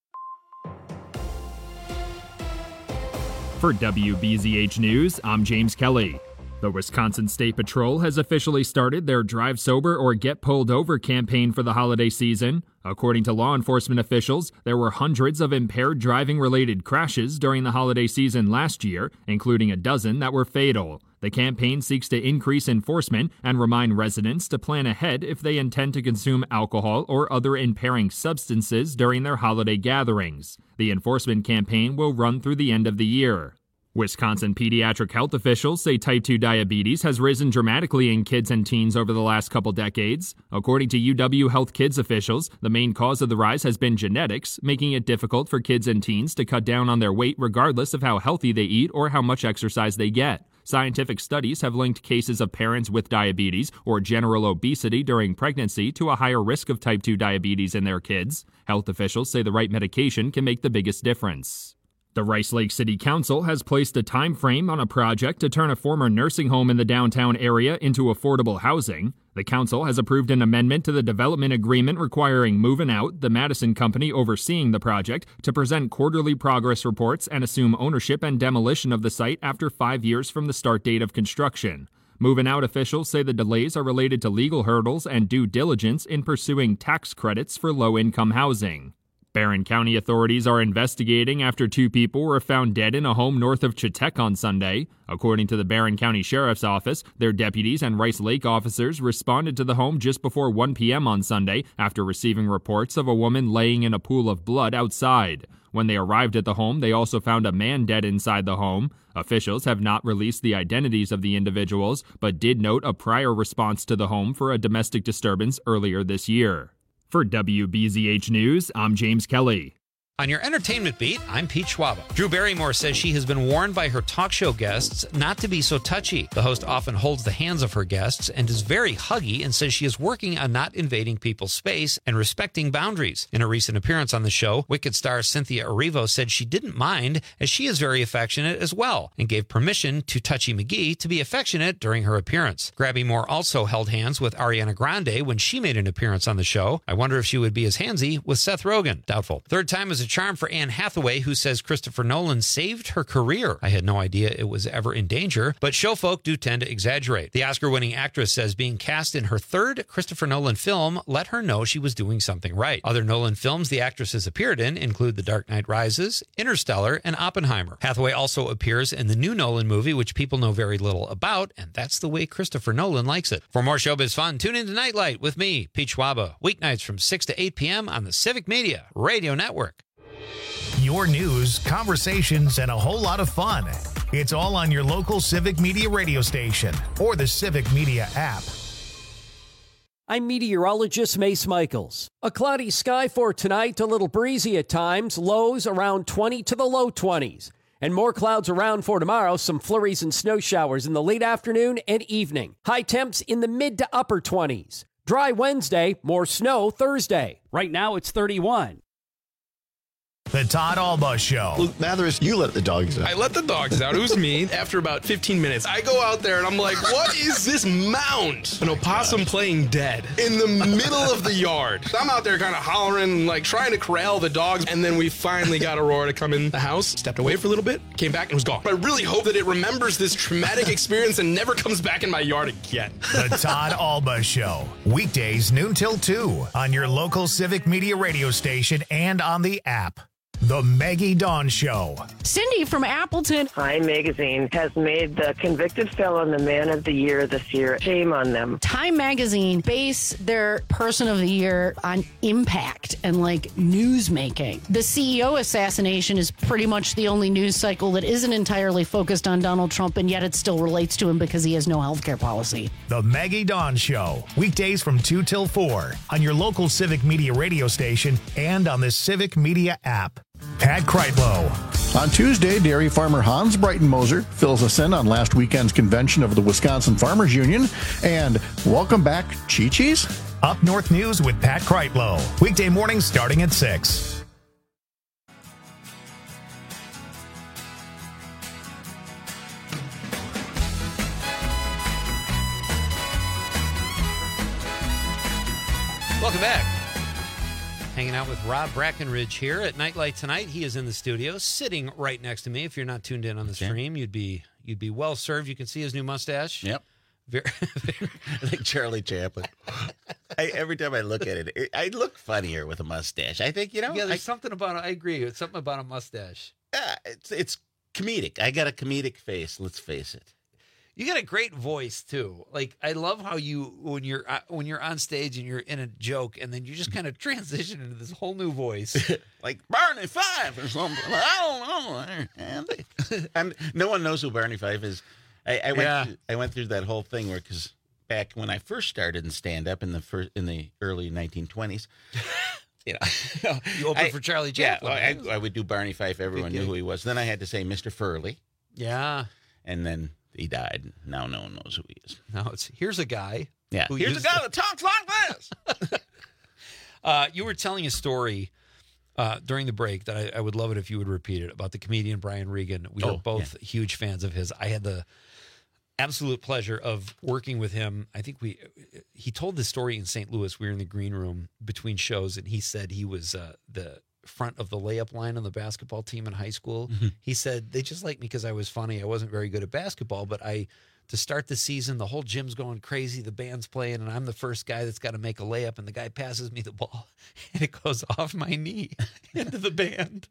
For W B Z H News, I'm James Kelly. The Wisconsin State Patrol has officially started their Drive Sober or Get Pulled Over campaign for the holiday season. According to law enforcement officials, there were hundreds of impaired driving-related crashes during the holiday season last year, including a dozen that were fatal. The campaign seeks to increase enforcement and remind residents to plan ahead if they intend to consume alcohol or other impairing substances during their holiday gatherings. The enforcement campaign will run through the end of the year. Wisconsin pediatric health officials say type two diabetes has risen dramatically in kids and teens over the last couple decades. According to U W Health Kids officials, the main cause of the rise has been genetics, making it difficult for kids and teens to cut down on their weight regardless of how healthy they eat or how much exercise they get. Scientific studies have linked cases of parents with diabetes or general obesity during pregnancy to a higher risk of type two diabetes in their kids. Health officials say the right medication can make the biggest difference. The Rice Lake City Council has placed a time frame on a project to turn a former nursing home in the downtown area into affordable housing. The council has approved an amendment to the development agreement requiring Movin' Out, the Madison company overseeing the project, to present quarterly progress reports and assume ownership and demolition of the site after five years from the start date of construction. Movin' Out officials say the delays are related to legal hurdles and due diligence in pursuing tax credits for low-income housing. Barron County authorities are investigating after two people were found dead in a home north of Chetek on Sunday. According to the Barron County Sheriff's Office, their deputies and Rice Lake officers responded to the home just before one p.m. on Sunday after receiving reports of a woman laying in a pool of blood outside. When they arrived at the home, they also found a man dead inside the home. Officials have not released the identities of the individuals, but did note a prior response to the home for a domestic disturbance earlier this year. For W B Z H News, I'm James Kelly. On your entertainment beat, I'm Pete Schwaba. Drew Barrymore says she has been warned by her talk show guests not to be so touchy. The host often holds the hands of her guests and is very huggy and says she is working on not invading people's space and respecting boundaries. In a recent appearance on the show, Wicked star Cynthia Erivo said she didn't mind as she is very affectionate as well and gave permission to Touchy McGee to be affectionate during her appearance. Grabby Moore also held hands with Ariana Grande when she made an appearance on the show. I wonder if she would be as handsy with Seth Rogen. Doubtful. Third time is a charm for Anne Hathaway, who says Christopher Nolan saved her career. I had no idea it was ever in danger, but show folk do tend to exaggerate. The Oscar-winning actress says being cast in her third Christopher Nolan film let her know she was doing something right. Other Nolan films the actress has appeared in include The Dark Knight Rises, Interstellar, and Oppenheimer. Hathaway also appears in the new Nolan movie, which people know very little about, and that's the way Christopher Nolan likes it. For more showbiz fun, tune in to Nightlight with me, Pete Schwaba, weeknights from six to eight p.m. on the Civic Media Radio Network. Your news, conversations, and a whole lot of fun. It's all on your local Civic Media radio station or the Civic Media app. I'm meteorologist Mace Michaels. A cloudy sky for tonight, a little breezy at times, lows around twenty to the low twenties. And more clouds around for tomorrow, some flurries and snow showers in the late afternoon and evening. High temps in the mid to upper twenties. Dry Wednesday, more snow Thursday. Right now it's thirty-one. The Todd Alba Show. Luke Mathers, you let the dogs out. I let the dogs out. It was me. After about fifteen minutes, I go out there and I'm like, what is this mound? An opossum playing dead in the middle of the yard. I'm out there kind of hollering, like trying to corral the dogs. And then we finally got Aurora to come in the house, stepped away for a little bit, came back and was gone. I really hope that it remembers this traumatic experience and never comes back in my yard again. The Todd Alba Show. Weekdays noon till two on your local Civic Media radio station and on the app. The Maggie Dawn Show. Cindy from Appleton. Time Magazine has made the convicted felon the man of the year this year. Shame on them. Time Magazine base their person of the year on impact and like news making. The C E O assassination is pretty much the only news cycle that isn't entirely focused on Donald Trump, and yet it still relates to him because he has no health care policy. The Maggie Dawn Show. Weekdays from two till four on your local Civic Media radio station and on the Civic Media app. Pat Kreitlow. On Tuesday, dairy farmer Hans Breitenmoser fills us in on last weekend's convention of the Wisconsin Farmers Union. And welcome back, Chi-Chi's. Up North News with Pat Kreitlow. Weekday mornings starting at six. Welcome back. Hanging out with Rob Brackenridge here at Nightlight Tonight. He is in the studio, sitting right next to me. If you're not tuned in on the stream, you'd be you'd be well served. You can see his new mustache. Yep. Very, very like Charlie Chaplin. I, every time I look at it, it, I look funnier with a mustache. I think, you know. Yeah, there's I, something about it. I agree. It's something about a mustache. Uh, it's it's comedic. I got a comedic face. Let's face it. You got a great voice too. Like I love how you when you're uh, when you're on stage and you're in a joke, and then you just kind of transition into this whole new voice, like Barney Fife or something. I don't know. And no one knows who Barney Fife is. I, I went Yeah. through, I went through that whole thing where because back when I first started in stand up in the first in the early nineteen twenties. You know, You opened I- for Charlie Yeah, Chaplin. I, I would do Barney Fife. Everyone knew gig. who he was. Then I had to say Mister Furley, Yeah. and then he died. Now no one knows who he is. Now it's here's a guy. Yeah, who here's a used guy to- that talks like this. Uh, you were telling a story uh, during the break that I, I would love it if you would repeat it about the comedian Brian Regan. We Oh, are both huge fans of his. I had the absolute pleasure of working with him. I think we he told this story in Saint Louis. We were in the green room between shows, and he said he was uh, the front of the layup line on the basketball team in high school. Mm-hmm. He said they just liked me because I was funny. I wasn't very good at basketball, but I to start the season, the whole gym's going crazy. The band's playing, and I'm the first guy that's got to make a layup, and the guy passes me the ball, and it goes off my knee into the band.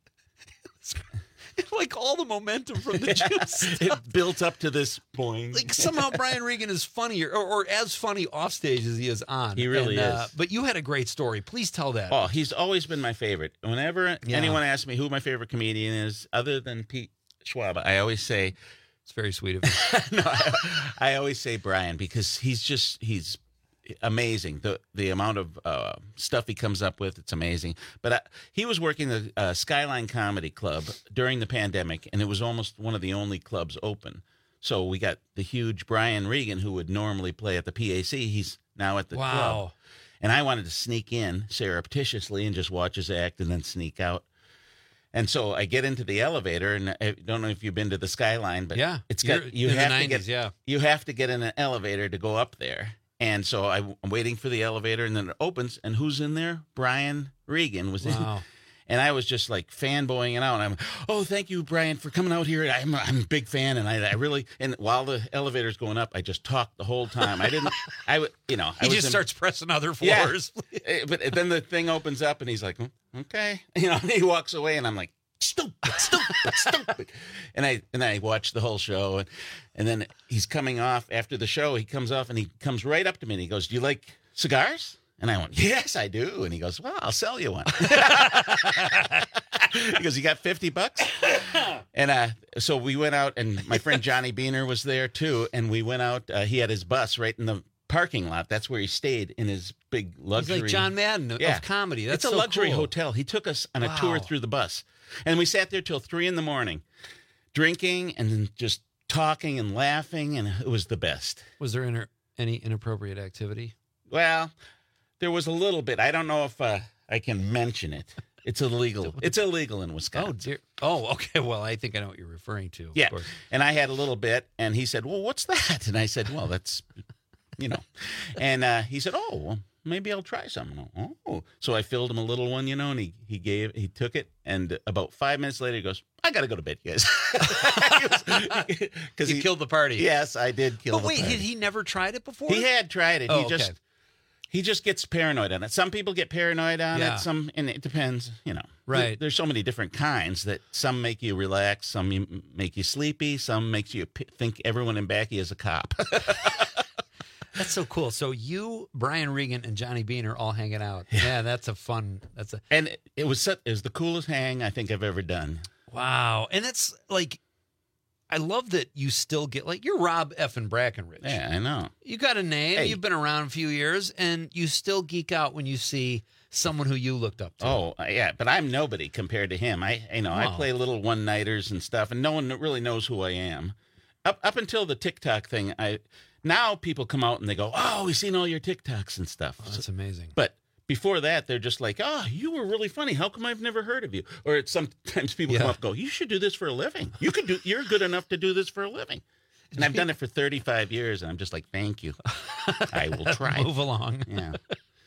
Like all the momentum from the gym stuff. It built up to this point. Like somehow Brian Regan is funnier or, or as funny off stage as he is on. He really And, uh, is. But you had a great story. Please tell that. Oh, he's always been my favorite. Whenever Yeah. anyone asks me who my favorite comedian is, other than Pete Schwab, I always say it's very sweet of you. no, I, I always say Brian because he's just he's amazing. The the amount of uh, stuff he comes up with, it's amazing. But I, he was working the uh, Skyline Comedy Club during the pandemic, and it was almost one of the only clubs open. So we got the huge Brian Regan, who would normally play at the P A C. He's now at the Wow. club. And I wanted to sneak in surreptitiously and just watch his act and then sneak out. And so I get into the elevator, and I don't know if you've been to the Skyline, but Yeah, it's you're got you in the have to nineties, get yeah. you have to get in an elevator to go up there. And so I, I'm waiting for the elevator, and then it opens, and who's in there? Brian Regan was in. Wow. And I was just like fanboying it out. And I'm, oh, thank you, Brian, for coming out here. I'm, I'm a big fan, and I, I really. And while the elevator's going up, I just talked the whole time. I didn't. I, would- you know, I He was just in- starts pressing other Yeah. floors. Eh, But then the thing opens up, and he's like, "Mm, okay, you know. And he walks away, and I'm like, stupid, stupid, stupid. And I and I watched the whole show, and and then he's coming off after the show. He comes off, and he comes right up to me, and he goes, "Do you like cigars?" And I went, "Yes, I do." And he goes, "Well, I'll sell you one." He goes, "You got fifty bucks?" And uh, so we went out, and my friend Johnny Beaner was there too. And we went out. Uh, he had his bus right in the parking lot. That's where he stayed in his big He's luxury. like John Madden of- Yeah. of comedy. That's it's a so luxury cool. hotel. He took us on a Wow. tour through the bus, and we sat there till three in the morning, drinking and then just talking and laughing, and it was the best. Was there inter- any inappropriate activity? Well, there was a little bit. I don't know if uh, I can mention it. It's illegal. It's illegal in Wisconsin. Oh, dear. Oh, okay. Well, I think I know what you're referring to. of Yeah. course. And I had a little bit, and he said, "Well, what's that?" And I said, "Well, that's, you know." And uh, he said, "Oh, well, maybe I'll try some." Oh, so I filled him a little one, you know, and he he gave he took it, and about five minutes later, he goes, "I got to go to bed, you guys," because He he, killed the party. Yes, I did kill. But the wait, party. had he never tried it before? He had tried it. Oh, he okay. just he just gets paranoid on it. Some people get paranoid on Yeah. it. Some, and it depends. You know, Right. There- there's so many different kinds that some make you relax, some you, make you sleepy, some makes you p- think everyone in Backy is a cop. That's so cool. So you, Brian Regan, and Johnny Bean are all hanging out. Yeah, that's a fun. That's a and it, it was such, it was the coolest hang I think I've ever done. wow. And it's like, I love that you still get like you're Rob effing Brackenridge. Yeah, I know. You got a name. Hey. You've been around a few years, and you still geek out when you see someone who you looked up to. Oh yeah, but I'm nobody compared to him. I you know I Wow. play little one nighters and stuff, and no one really knows who I am. Up up until the TikTok thing, I now people come out and they go, "Oh, we've seen all your TikToks and stuff." Oh, that's amazing. But before that, they're just like, "Oh, you were really funny. How come I've never heard of you?" Or it's sometimes people come Yeah. up and go, "You should do this for a living. You could do. You're good enough to do this for a living." And I've done it for thirty-five years, and I'm just like, "Thank you. I will try." Move along. Yeah.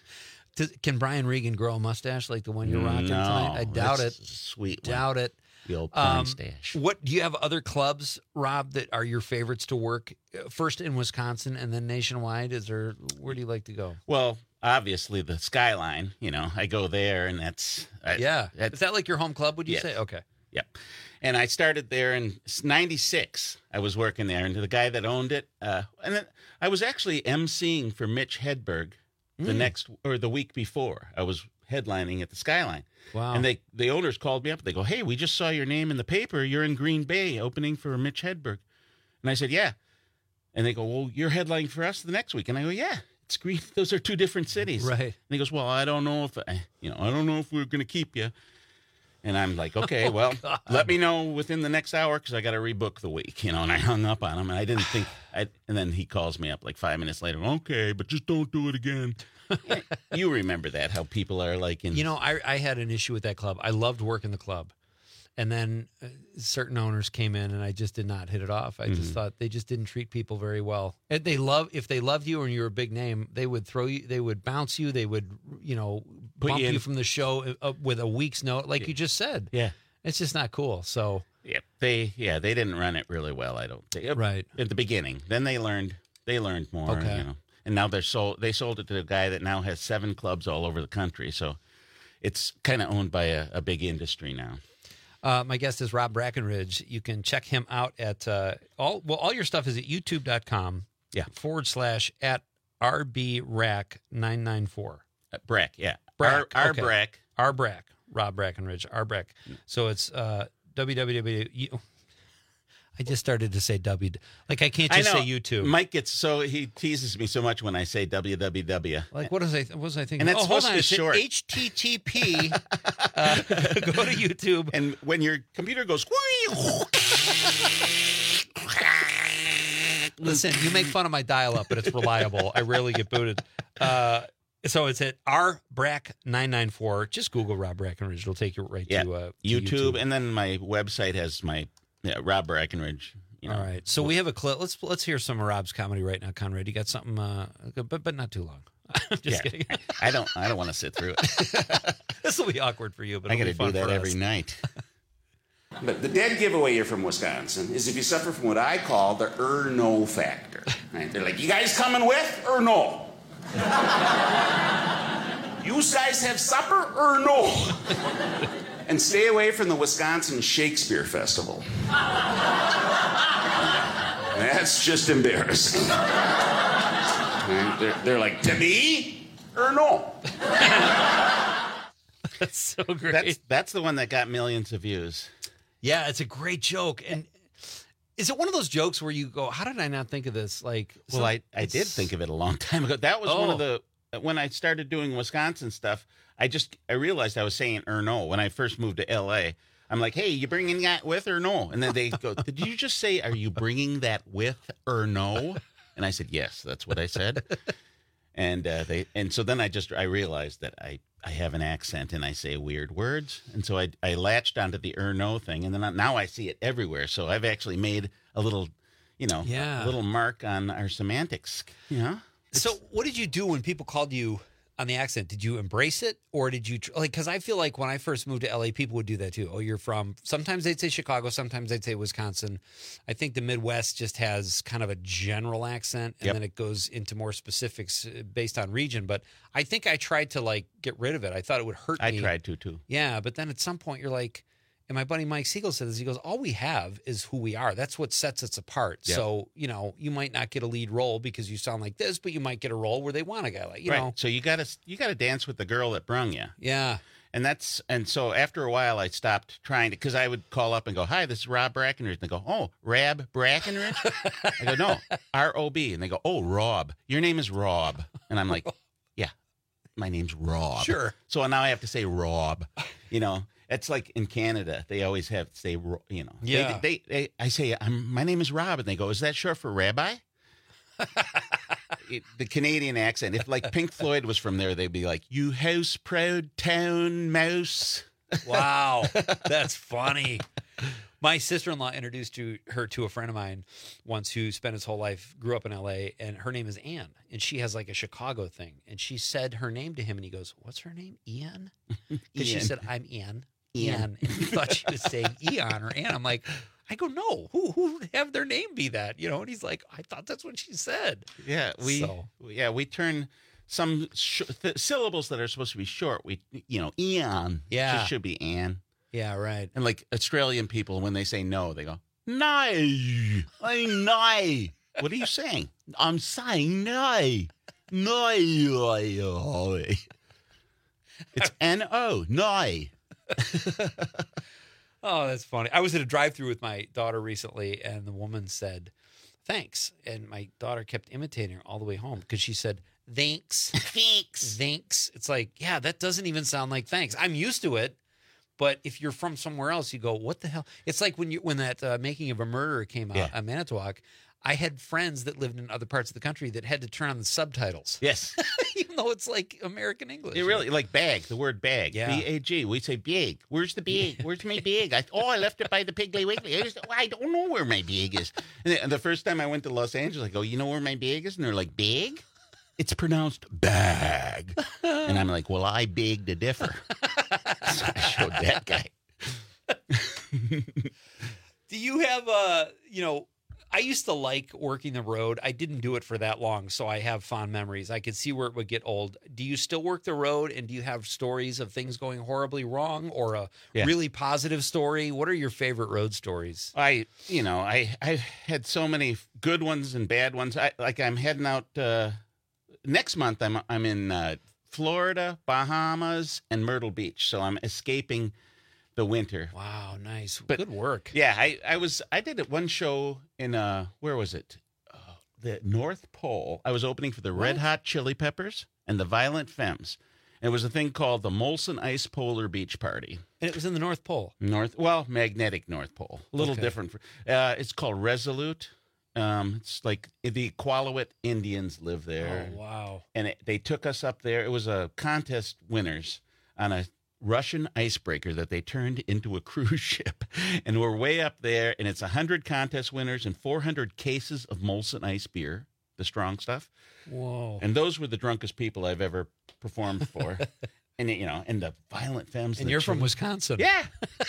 Does, can Brian Regan grow a mustache like the one you're rocking No, tonight? I doubt it. it's a sweet one. Doubt it. The old porn Um, stash. What do you have other clubs, Rob, that are your favorites to work? uh, First in Wisconsin and then nationwide. Is there? Where do you like to go? Well, obviously the Skyline. You know, I go there, and that's I, Yeah, that's- is that like your home club? Would you Yes. say? Okay. Yep. And I started there in ninety-six. I was working there, and the guy that owned it, uh, and then I was actually emceeing for Mitch Hedberg the Mm. next or the week before. I was headlining at the Skyline. Wow. And they the owners called me up. They go, "Hey, we just saw your name in the paper. You're in Green Bay opening for Mitch Hedberg." And I said, "Yeah." And they go, "Well, you're headlining for us the next week." And I go, "Yeah, it's Green. Those are two different cities." Right. And he goes, "Well, I don't know if I, you know, I don't know if we're going to keep you." And I'm like, "Okay, well, let me know within the next hour because I got to rebook the week." You know, and I hung up on him, and I didn't think. I and then he calls me up like five minutes later. "Okay, but just don't do it again." You remember that? How people are like in. You know, I, I had an issue with that club. I loved working the club. And then uh, certain owners came in and I just did not hit it off. I just Mhm. thought they just didn't treat people very well. And they love, if they loved you and you were a big name, they would throw you, they would bounce you, they would, you know, Put bump you you, in- from the show uh, with a week's note, like you just said. Yeah. It's just not cool. So, Yeah, they yeah they didn't run it really well. I don't think. Right. At the beginning, then they learned they learned more. Okay. You know, and now they're sold. They sold it to a guy that now has seven clubs all over the country. So it's kind of owned by a, a big industry now. Uh, my guest is Rob Brackenridge. You can check him out at uh, all. Well, all your stuff is at youtube dot com. Yeah. Forward slash at R B Rack nine nine four. Uh, Brack, yeah. Brack. R, R okay. Brack. R Brack. Rob Brackenridge. R Brack. So it's uh, www. I just started to say W. Like I can't just I know. say YouTube. Mike gets so he teases me so much when I say W W W. Like what was I? What was I thinking? And it's oh, hold supposed on. to be It's short. H T T P. uh, go to YouTube. And when your computer goes, Listen, you make fun of my dial-up, but it's reliable. I rarely get booted. Uh, so it's at R Brack nine nine four. Just Google Rob Brackenridge. It'll take you right yeah, to, uh, to YouTube, and then my website has my yeah, Rob Brackenridge. You know. All right. So we have a clip. Let's let's hear some of Rob's comedy right now, Conrad. You got something, uh, but but not too long. I'm just Yeah. kidding. I don't. I don't want to sit through it. This will be awkward for you, but I got got to do that every night. But the dead giveaway here from Wisconsin is if you suffer from what I call the er-no factor. Right? They're like, you guys coming with or no? You guys have supper or no? And stay away from the Wisconsin Shakespeare Festival. That's just embarrassing. Right? They're, they're like, to be or no? That's so great. That's that's the one that got millions of views. Yeah, it's a great joke. And is it one of those jokes where you go, how did I not think of this? Like, Well, some- I, I did it's- think of it a long time ago. That was one Oh. of the when I started doing Wisconsin stuff. I just I realized I was saying or no when I first moved to L A. I'm like, hey, you bringing that with or no? And then they go, did you just say, are you bringing that with or no? And I said, yes, that's what I said. And uh, they and so then I just I realized that I, I have an accent and I say weird words, and so I I latched onto the er no thing, and then I, now I see it everywhere. So I've actually made a little, you know, Yeah. a little mark on our semantics. You know. So, what did you do when people called you on the accent? Did you embrace it, or did you tr- like? Because I feel like when I first moved to L A, people would do that too. Oh, you're from. Sometimes they'd say Chicago. Sometimes they'd say Wisconsin. I think the Midwest just has kind of a general accent, and Yep. then it goes into more specifics uh, based on region. But I think I tried to like get rid of it. I thought it would hurt I me. tried to too. Yeah, but then at some point you're like, and my buddy Mike Siegel said this, he goes, all we have is who we are. That's what sets us apart. Yep. So, you know, you might not get a lead role because you sound like this, but you might get a role where they want a guy like, you right. know. So you gotta you gotta dance with the girl that brung you. Yeah. And that's and so after a while I stopped trying to because I would call up and go, hi, this is Rob Brackenridge. And they go, oh, Rab Brackenridge? I go, no, R O B. And they go, oh, Rob. Your name is Rob. And I'm like, yeah, my name's Rob. Sure. So now I have to say Rob. You know, it's like in Canada, they always have to say, Ro- you know. they- Yeah. They, they, I say, I'm, my name is Rob. And they go, is that short for Rabbi? It, the Canadian accent. If like Pink Floyd was from there, they'd be like, you house proud town mouse. Wow. That's funny. My sister-in-law introduced to her to a friend of mine once who spent his whole life, grew up in L A, and her name is Ann, and she has like a Chicago thing. And she said her name to him, and he goes, "What's her name? Ian?" Because she Ian. said, "I'm Ann." Ian. Ian. And he thought she was saying Eon or Ann. I'm like, I go, no, who who would have their name be that? You know, and he's like, I thought that's what she said. Yeah, we So. yeah we turn some sh- th- syllables that are supposed to be short. We you know Eon. Yeah. Just should be Ann. Yeah, right. And like Australian people, when they say no, they go no. I no. What are you saying? I'm saying no. No. It's N O. No. Oh, that's funny. I was at a drive-through with my daughter recently, and the woman said, "Thanks," and my daughter kept imitating her all the way home because she said, "Thanks, thanks, thanks." It's like, yeah, that doesn't even sound like thanks. I'm used to it, but if you're from somewhere else, you go, "What the hell?" It's like when you when that uh, Making of a Murderer came out Yeah. on Manitowoc. I had friends that lived in other parts of the country that had to turn on the subtitles. Yes. Even though it's like American English. It really, like bag, the word bag. Yeah. B A G. We say bag. Where's the bag? Where's my bag? I, oh, I left it by the Piggly Wiggly. I, just, oh, I don't know where my bag is. And the, and the first time I went to Los Angeles, I go, you know where my bag is? And they're like, bag? It's pronounced bag. And I'm like, well, I beg to differ. So I showed that guy. Do you have a, you know, I used to like working the road. I didn't do it for that long, so I have fond memories. I could see where it would get old. Do you still work the road, and do you have stories of things going horribly wrong or a Yeah. really positive story? What are your favorite road stories? I, you know, I, I've had so many good ones and bad ones. I, like I'm heading out uh, next month. I'm I'm in uh, Florida, Bahamas, and Myrtle Beach. So I'm escaping the winter. Wow, nice. But- Good work. Yeah, I, I was I did it one show in uh where was it? Uh, the North Pole. I was opening for the Red What? Hot Chili Peppers and the Violent Femmes. And it was a thing called the Molson Ice Polar Beach Party. And it was in the North Pole. North, well, magnetic North Pole. A little Okay. different. Uh, it's called Resolute. Um, it's like the Iqaluit Indians live there. Oh, wow. And it, they took us up there. It was a contest winners on a Russian icebreaker that they turned into a cruise ship. And we're way up there, and it's one hundred contest winners and four hundred cases of Molson Ice beer, the strong stuff. Whoa. And those were the drunkest people I've ever performed for. And, you know, and the Violent Femmes. And the you're from chili- Wisconsin. Yeah.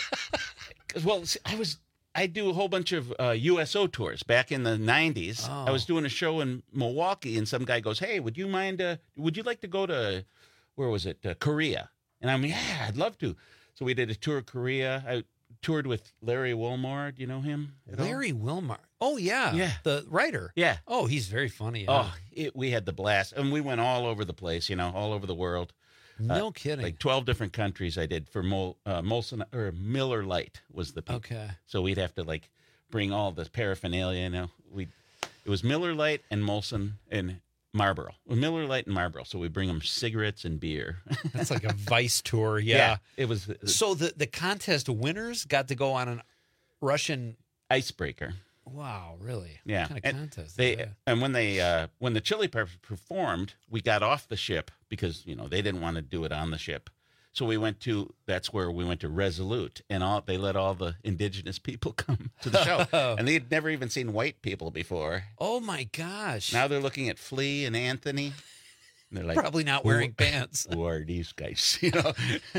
'Cause, well, see, I was... I do a whole bunch of uh, U S O tours back in the nineties. I was Oh. doing a show in Milwaukee, and some guy goes, "Hey, would you mind? Uh, would you like to go to where was it? Uh, Korea?" And I'm, "Yeah, I'd love to." So we did a tour of Korea. I toured with Larry Wilmore. Do you know him? at all? Larry Wilmar. Oh, yeah. Yeah. The writer. Yeah. Oh, he's very funny. Oh, it, we had the blast, and we went all over the place. You know, all over the world. No Uh, kidding. Like twelve different countries. I did for Mol, uh, Molson or Miller Lite was the people. Okay. So we'd have to like bring all this paraphernalia. You know, we it was Miller Lite and Molson and Marlboro. Well, Miller Lite and Marlboro. So we bring them cigarettes and beer. That's like a Vice tour. Yeah. it was So the, the contest winners got to go on an Russian. icebreaker. Wow, really? Yeah, What kind of and contest? They is that? and when they uh, when the Chili Peppers performed, we got off the ship because you know they didn't want to do it on the ship. So we went to that's where we went to Resolute, and all they let all the indigenous people come to the show, and they had never even seen white people before. Oh my gosh! Now they're looking at Flea and Anthony. And they're like, Probably not "Who- wearing pants." Who are these guys? You know,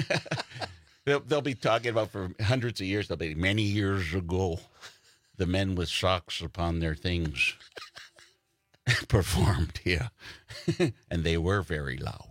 they'll, they'll be talking about for hundreds of years. They'll be many years ago, the men with socks upon their things performed here, and they were very loud.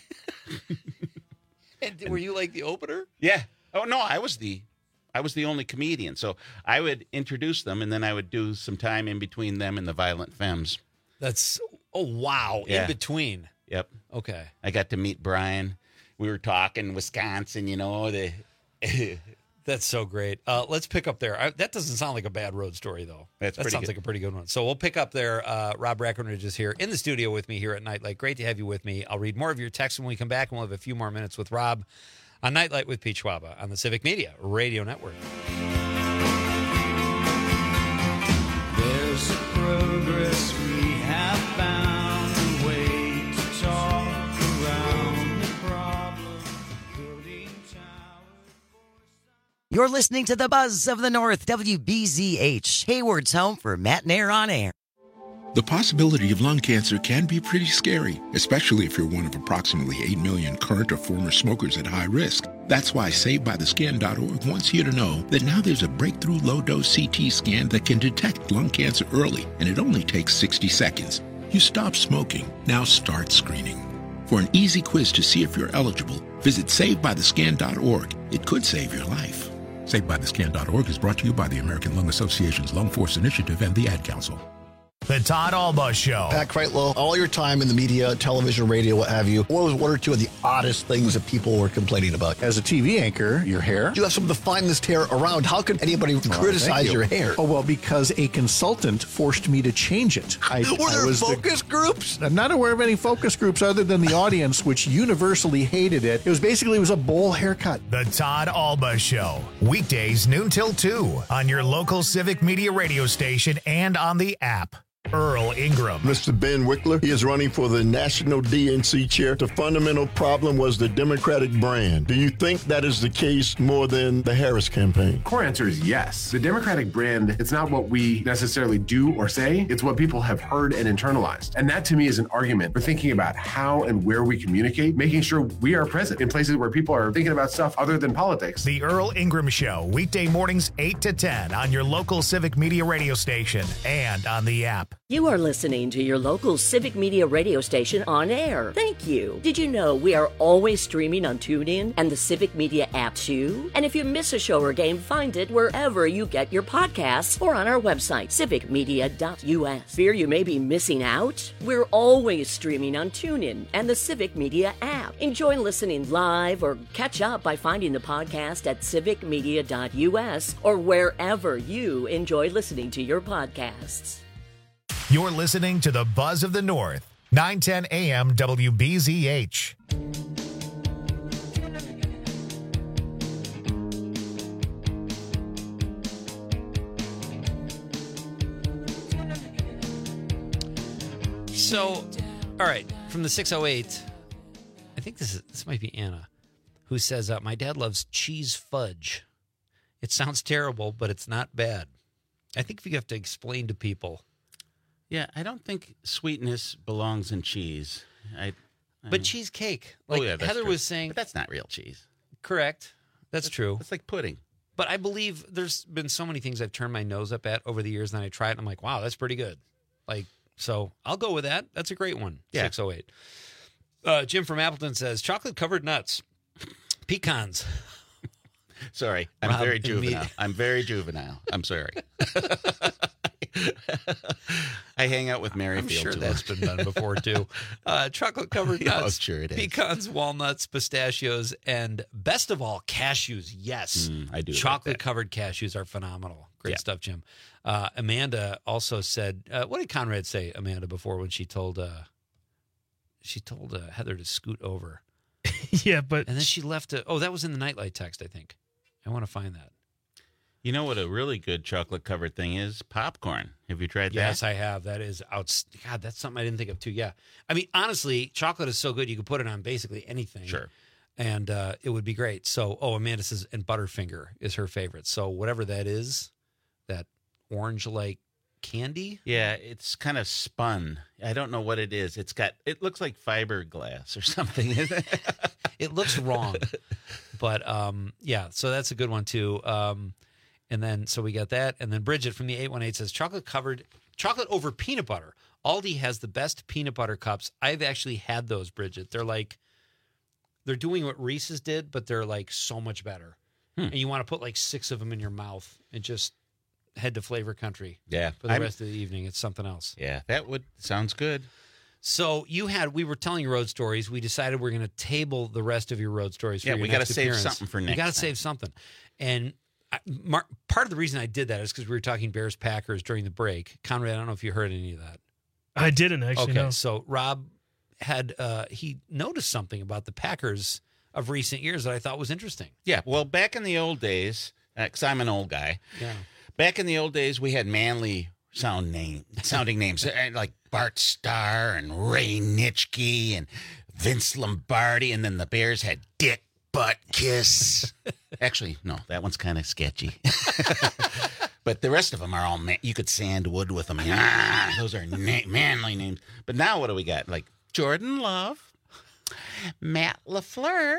And were you like the opener? Yeah. Oh no, I was the I was the only comedian. So I would introduce them, and then I would do some time in between them and the Violent Femmes. That's oh wow! Yeah. In between. Yep. Okay. I got to meet Brian. We were talking Wisconsin, you know, the That's so great. Uh, let's pick up there. I, that doesn't sound like a bad road story, though. That's that pretty sounds good. like a pretty good one. So we'll pick up there. Uh, Rob Breckenridge is here in the studio with me here at Nightlight. Great to have you with me. I'll read more of your texts when we come back, and we'll have a few more minutes with Rob on Nightlight with Pete Schwaba on the Civic Media Radio Network. There's progress we have found a way to talk around the problem. Building towers. You're listening to the Buzz of the North, W B Z H, Hayward's home for Matt and Air on Air. The possibility of lung cancer can be pretty scary, especially if you're one of approximately eight million current or former smokers at high risk. That's why Saved By The Scan dot org wants you to know that now there's a breakthrough low-dose C T scan that can detect lung cancer early, and it only takes sixty seconds. You stop smoking, now start screening. For an easy quiz to see if you're eligible, visit Saved By The Scan dot org. It could save your life. Saved By The Scan dot org is brought to you by the American Lung Association's Lung Force Initiative and the Ad Council. The Todd Alba Show. Pat Kreitlow, all your time in the media, television, radio, what have you, what was one or two of the oddest things that people were complaining about? As a T V anchor, your hair. You have some of the finest hair around. How could anybody Oh, criticize thank you. your hair? Oh, well, because a consultant forced me to change it. I, Were I there was focus the, groups? I'm not aware of any focus groups other than the audience, which universally hated it. It was basically, it was a bowl haircut. The Todd Alba Show. Weekdays noon till two on your local Civic Media radio station and on the app. Earl Ingram. Mister Ben Wickler, he is running for the National D N C chair. The fundamental problem was the Democratic brand. Do you think that is the case more than the Harris campaign? Core answer is yes. The Democratic brand, it's not what we necessarily do or say, it's what people have heard and internalized. And that to me is an argument for thinking about how and where we communicate, making sure we are present in places where people are thinking about stuff other than politics. The Earl Ingram Show, weekday mornings eight to ten on your local Civic Media radio station and on the app. You are listening to your local Civic Media radio station on air. Thank you. Did you know we are always streaming on TuneIn and the Civic Media app too? And if you miss a show or game, find it wherever you get your podcasts or on our website, civic media dot U S. Fear you may be missing out? We're always streaming on TuneIn and the Civic Media app. Enjoy listening live or catch up by finding the podcast at civic media dot U S or wherever you enjoy listening to your podcasts. You're listening to the Buzz of the North, nine ten A M W B Z H. So, all right, from the six oh eight, I think this is this might be Anna, who says, uh, my dad loves cheese fudge. It sounds terrible, but it's not bad. I think if you have to explain to people. Yeah, I don't think sweetness belongs in cheese. I, I But mean- cheesecake. Like oh, yeah, that's Heather true. was saying. But that's not real cheese. Correct. That's, true. It's like pudding. But I believe there's been so many things I've turned my nose up at over the years, and then I try it, and I'm like, wow, that's pretty good. Like, so I'll go with that. That's a great one. Yeah. six oh eight. Uh, Jim from Appleton says, chocolate-covered nuts. Pecans. Sorry, I'm Rob very and juvenile. me. I'm very juvenile. I'm sorry. I hang out with Merrifield. I'm sure too that's long. been done before, too. Uh, chocolate-covered Yeah, nuts. oh, sure it is. Pecans, walnuts, pistachios, and best of all, cashews. Yes. Mm, I do like Chocolate-covered cashews are phenomenal. Great Yeah. stuff, Jim. Uh, Amanda also said, uh, what did Conrad say, Amanda, before when she told uh, she told uh, Heather to scoot over? Yeah, but And then she left a, oh, that was in the nightlight text, I think. I want to find that. You know what a really good chocolate covered thing is? Popcorn. Have you tried Yes, that? I have. That is out. God, that's something I didn't think of too. Yeah, I mean, honestly, chocolate is so good you could put it on basically anything. Sure. And uh, it would be great. So, oh, Amanda says, and Butterfinger is her favorite. So whatever that is, that orange-like candy. Yeah, it's kind of spun. I don't know what it is. It's got. It looks like fiberglass or something. It looks wrong, but um, yeah. So that's a good one too. Um, and then so we got that, and then Bridget from the eight one eight says chocolate covered chocolate over peanut butter. Aldi has the best peanut butter cups. I've actually had those, Bridget. They're like they're doing what Reese's did, but they're like so much better. Hmm. And you want to put like six of them in your mouth and just head to Flavor Country. Yeah, for the I'm- rest of the evening. It's something else. Yeah, that would sounds good. So you had, we were telling your road stories. We decided we're going to table the rest of your road stories. For Yeah, your we gotta next save appearance. something for We next got to time. save something. And I, Mar, part of the reason I did that is because we were talking Bears Packers during the break. Conrad, I don't know if you heard any of that. I didn't actually. Okay, No. so Rob had uh, he noticed something about the Packers of recent years that I thought was interesting. Yeah, well, back in the old days, because I'm an old guy. Yeah. Back in the old days, we had manly sound name, sounding names uh, like Bart Starr and Ray Nitschke and Vince Lombardi, and then the Bears had Dick butt kiss. Actually, no, that one's kind of sketchy. But the rest of them are all, man- you could sand wood with them. Ah, those are na- manly names. But now what do we got? Like Jordan Love, Matt LaFleur.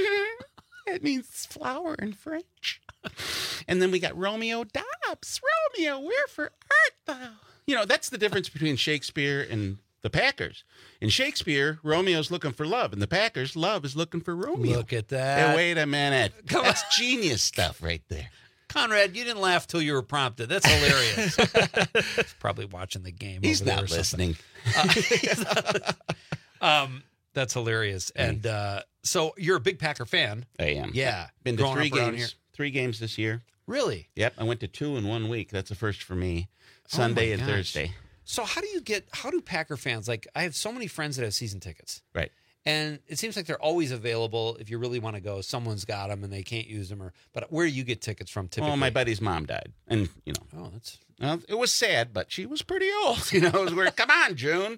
It means flower in French. And then we got Romeo Dobbs. Romeo, wherefore art thou? You know, that's the difference between Shakespeare and the Packers. In Shakespeare, Romeo's looking for love. In the Packers, love is looking for Romeo. Look at that. Hey, wait a minute. That's genius stuff right there. Conrad, you didn't laugh till you were prompted. That's hilarious. He's probably watching the game. He's over there not or listening. Uh, he's not- um, that's hilarious. And uh, so you're a big Packer fan. I am. Yeah. Been to Growing three up around games. here. Three games this year. Really? Yep. I went to two in one week. That's a first for me. Oh, Sunday my and gosh. Thursday. So how do you get? How do Packer fans like? I have so many friends that have season tickets. Right. And it seems like they're always available if you really want to go. Someone's got them and they can't use them. Or but where do you get tickets from typically? Well, my buddy's mom died, and you know, oh, that's well, it was sad, but she was pretty old. You know, it was weird. Come on, June.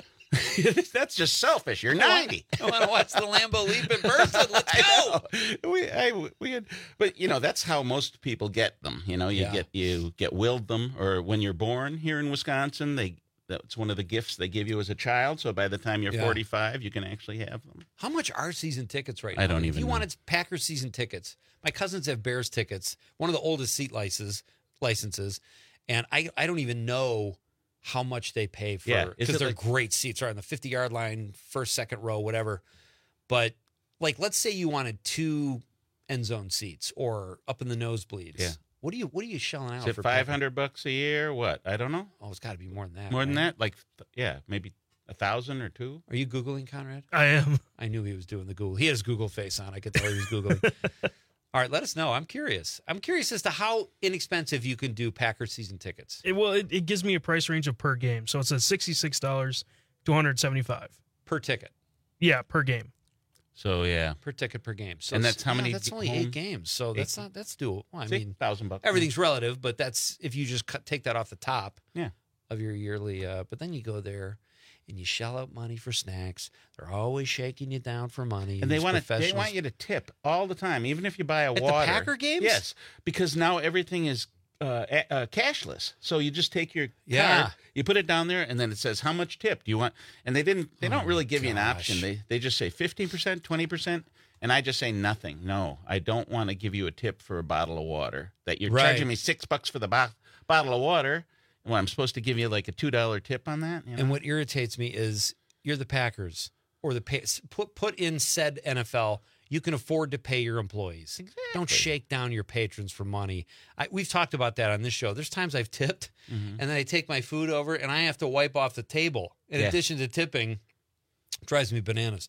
That's just selfish. You're ninety. I want to watch the Lambeau Leap in person. Let's go. We, I, we had, but you know, that's how most people get them. You know, you Yeah. get you get willed them, or when you're born here in Wisconsin, they that's one of the gifts they give you as a child. So by the time you're Yeah. forty-five, you can actually have them. How much are season tickets right now? I don't If even you know. wanted Packers season tickets, my cousins have Bears tickets, one of the oldest seat licenses, licenses, and I, I don't even know how much they pay for Yeah. Is because it they're like- great seats, right on the fifty-yard line, first, second row, whatever. But like, let's say you wanted two end zone seats or up in the nosebleeds. Yeah. What do you what are you shelling out Is it for five Packer? hundred bucks a year? What? I don't know. Oh, it's got to be more than that. More than right? that? Like, th- yeah, maybe a thousand or two. Are you Googling, Conrad? I am. I knew he was doing the Google. He has Google face on. I could tell he was Googling. All right, let us know. I'm curious. I'm curious as to how inexpensive you can do Packers season tickets. It, well, it, it gives me a price range of per game. So it's at sixty-six dollars to one hundred seventy-five dollars. Per ticket. Yeah, per game. So yeah, Per ticket per game. So And it's- that's how yeah, many That's g- only home- eight games. So that's Eight. not that's doable. Well, I See? mean, thousand bucks. everything's relative, but that's if you just cut, take that off the top Yeah. of your yearly. Uh, but then you go there and you shell out money for snacks. They're always shaking you down for money. And they These want to they professionals- want you to tip all the time, even if you buy a At the water. Packer games? Yes, because now everything is uh, a- uh, cashless. So you just take your Yeah. card, you put it down there, and then it says how much tip do you want. And they didn't. They don't Oh, really give you an gosh. option. They they just say fifteen percent, twenty percent. And I just say nothing. No, I don't want to give you a tip for a bottle of water. That you're Right. charging me six bucks for the bo- bottle of water. And I'm supposed to give you like a two dollar tip on that. You know? And what irritates me is you're the Packers or the pay, put put in said N F L. You can afford to pay your employees. Don't shake down your patrons for money. I, we've talked about that on this show. There's times I've tipped, Mhm. and then I take my food over, and I have to wipe off the table. In Yeah. addition to tipping, it drives me bananas.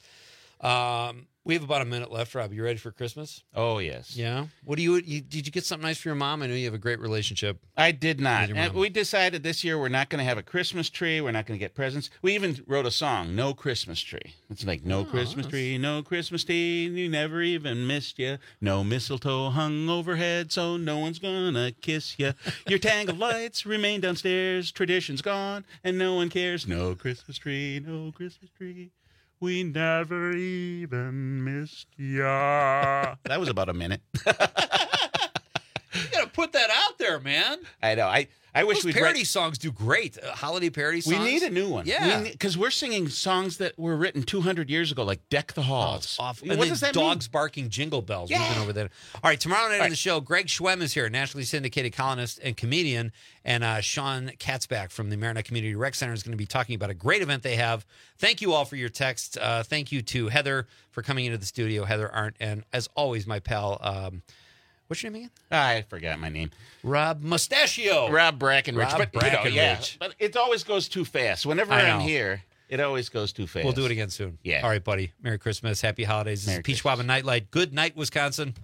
Um, we have about a minute left, Rob. You ready for Christmas? Oh yes. Yeah. What do you, you? Did you get something nice for your mom? I know you have a great relationship. I did not. With your And mom. we decided this year we're not going to have a Christmas tree. We're not going to get presents. We even wrote a song, No Christmas Tree. It's like, no Oh, Christmas that's- tree, no Christmas tree, you never even missed you. No mistletoe hung overhead, so no one's going to kiss you. Your tangled lights remain downstairs, tradition's gone, and no one cares. No Christmas tree, no Christmas tree. We never even missed ya. That was about a minute. You got to put that out there, man. I know. I, I wish Those we'd parody write- songs do great. Uh, holiday parody We songs. need a new one. Yeah. Because we are singing songs that were written two hundred years ago, like Deck the Oh, Halls. it's awful. What And then does that dogs mean? barking jingle bells. We've Yeah. been over there. All right, tomorrow night on right. the show, Greg Schwem is here, nationally syndicated columnist and comedian, and uh, Sean Katzbach from the Marinette Community Rec Center is going to be talking about a great event they have. Thank you all for your texts. Uh, thank you to Heather for coming into the studio, Heather Arndt, and as always, my pal, um, what's your name again? I forgot my name. Rob Mustachio. Rob Brackenridge. Rob but, you know, yeah, Brackenridge. but it always goes too fast. Whenever I I'm know. here, it always goes too fast. We'll do it again soon. Yeah. All right, buddy. Merry Christmas. Happy holidays. This Merry is Peach Wabba Nightlight. Good night, Wisconsin.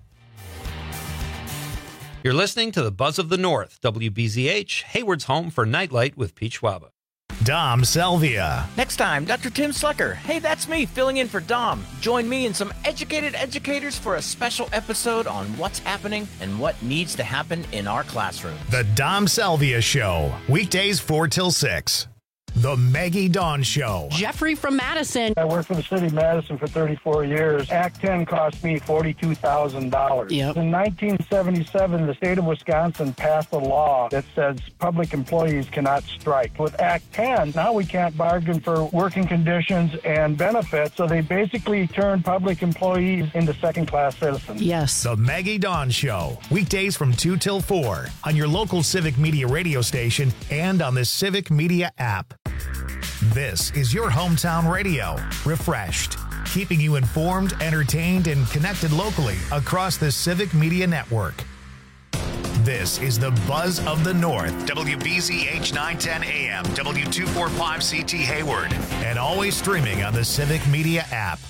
You're listening to the Buzz of the North, W B Z H, Hayward's home for Nightlight with Peach Wabba. Dom Selvia. Next time, Doctor Tim Slucker. Hey, that's me filling in for Dom. Join me and some educated educators for a special episode on what's happening and what needs to happen in our classroom. The Dom Selvia Show. Weekdays four till six. The Maggie Dawn Show. Jeffrey from Madison. I worked for the city of Madison for thirty-four years. Act ten cost me forty-two thousand dollars. Yep. In nineteen seventy-seven, the state of Wisconsin passed a law that says public employees cannot strike. With Act ten, now we can't bargain for working conditions and benefits, so they basically turned public employees into second-class citizens. Yes. The Maggie Dawn Show. Weekdays from two till four on your local Civic Media radio station and on the Civic Media app. This is your hometown radio. Refreshed. Keeping you informed, entertained, and connected locally across the Civic Media Network. This is the Buzz of the North. W B Z H nine ten A M, W two forty-five C T Hayward, and always streaming on the Civic Media app.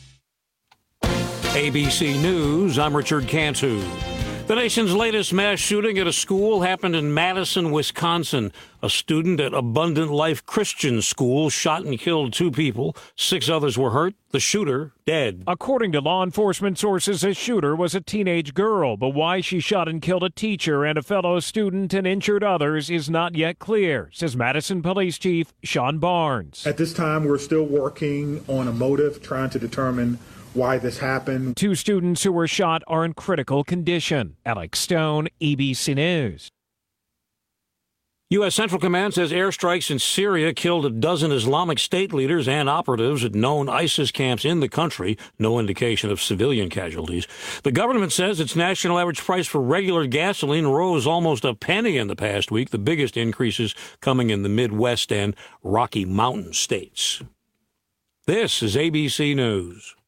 A B C News, I'm Richard Cantu. The nation's latest mass shooting at a school happened in Madison, Wisconsin. A student at Abundant Life Christian School shot and killed two people. Six others were hurt. The shooter dead. According to law enforcement sources, the shooter was a teenage girl, but why she shot and killed a teacher and a fellow student and injured others is not yet clear, says Madison Police Chief Sean Barnes. At this time, we're still working on a motive, trying to determine why this happened. Two students who were shot are in critical condition. Alex Stone, A B C News. U S. Central Command says airstrikes in Syria killed a dozen Islamic State leaders and operatives at known ISIS camps in the country. No indication of civilian casualties. The government says its national average price for regular gasoline rose almost a penny in the past week, the biggest increases coming in the Midwest and Rocky Mountain states. This is A B C News.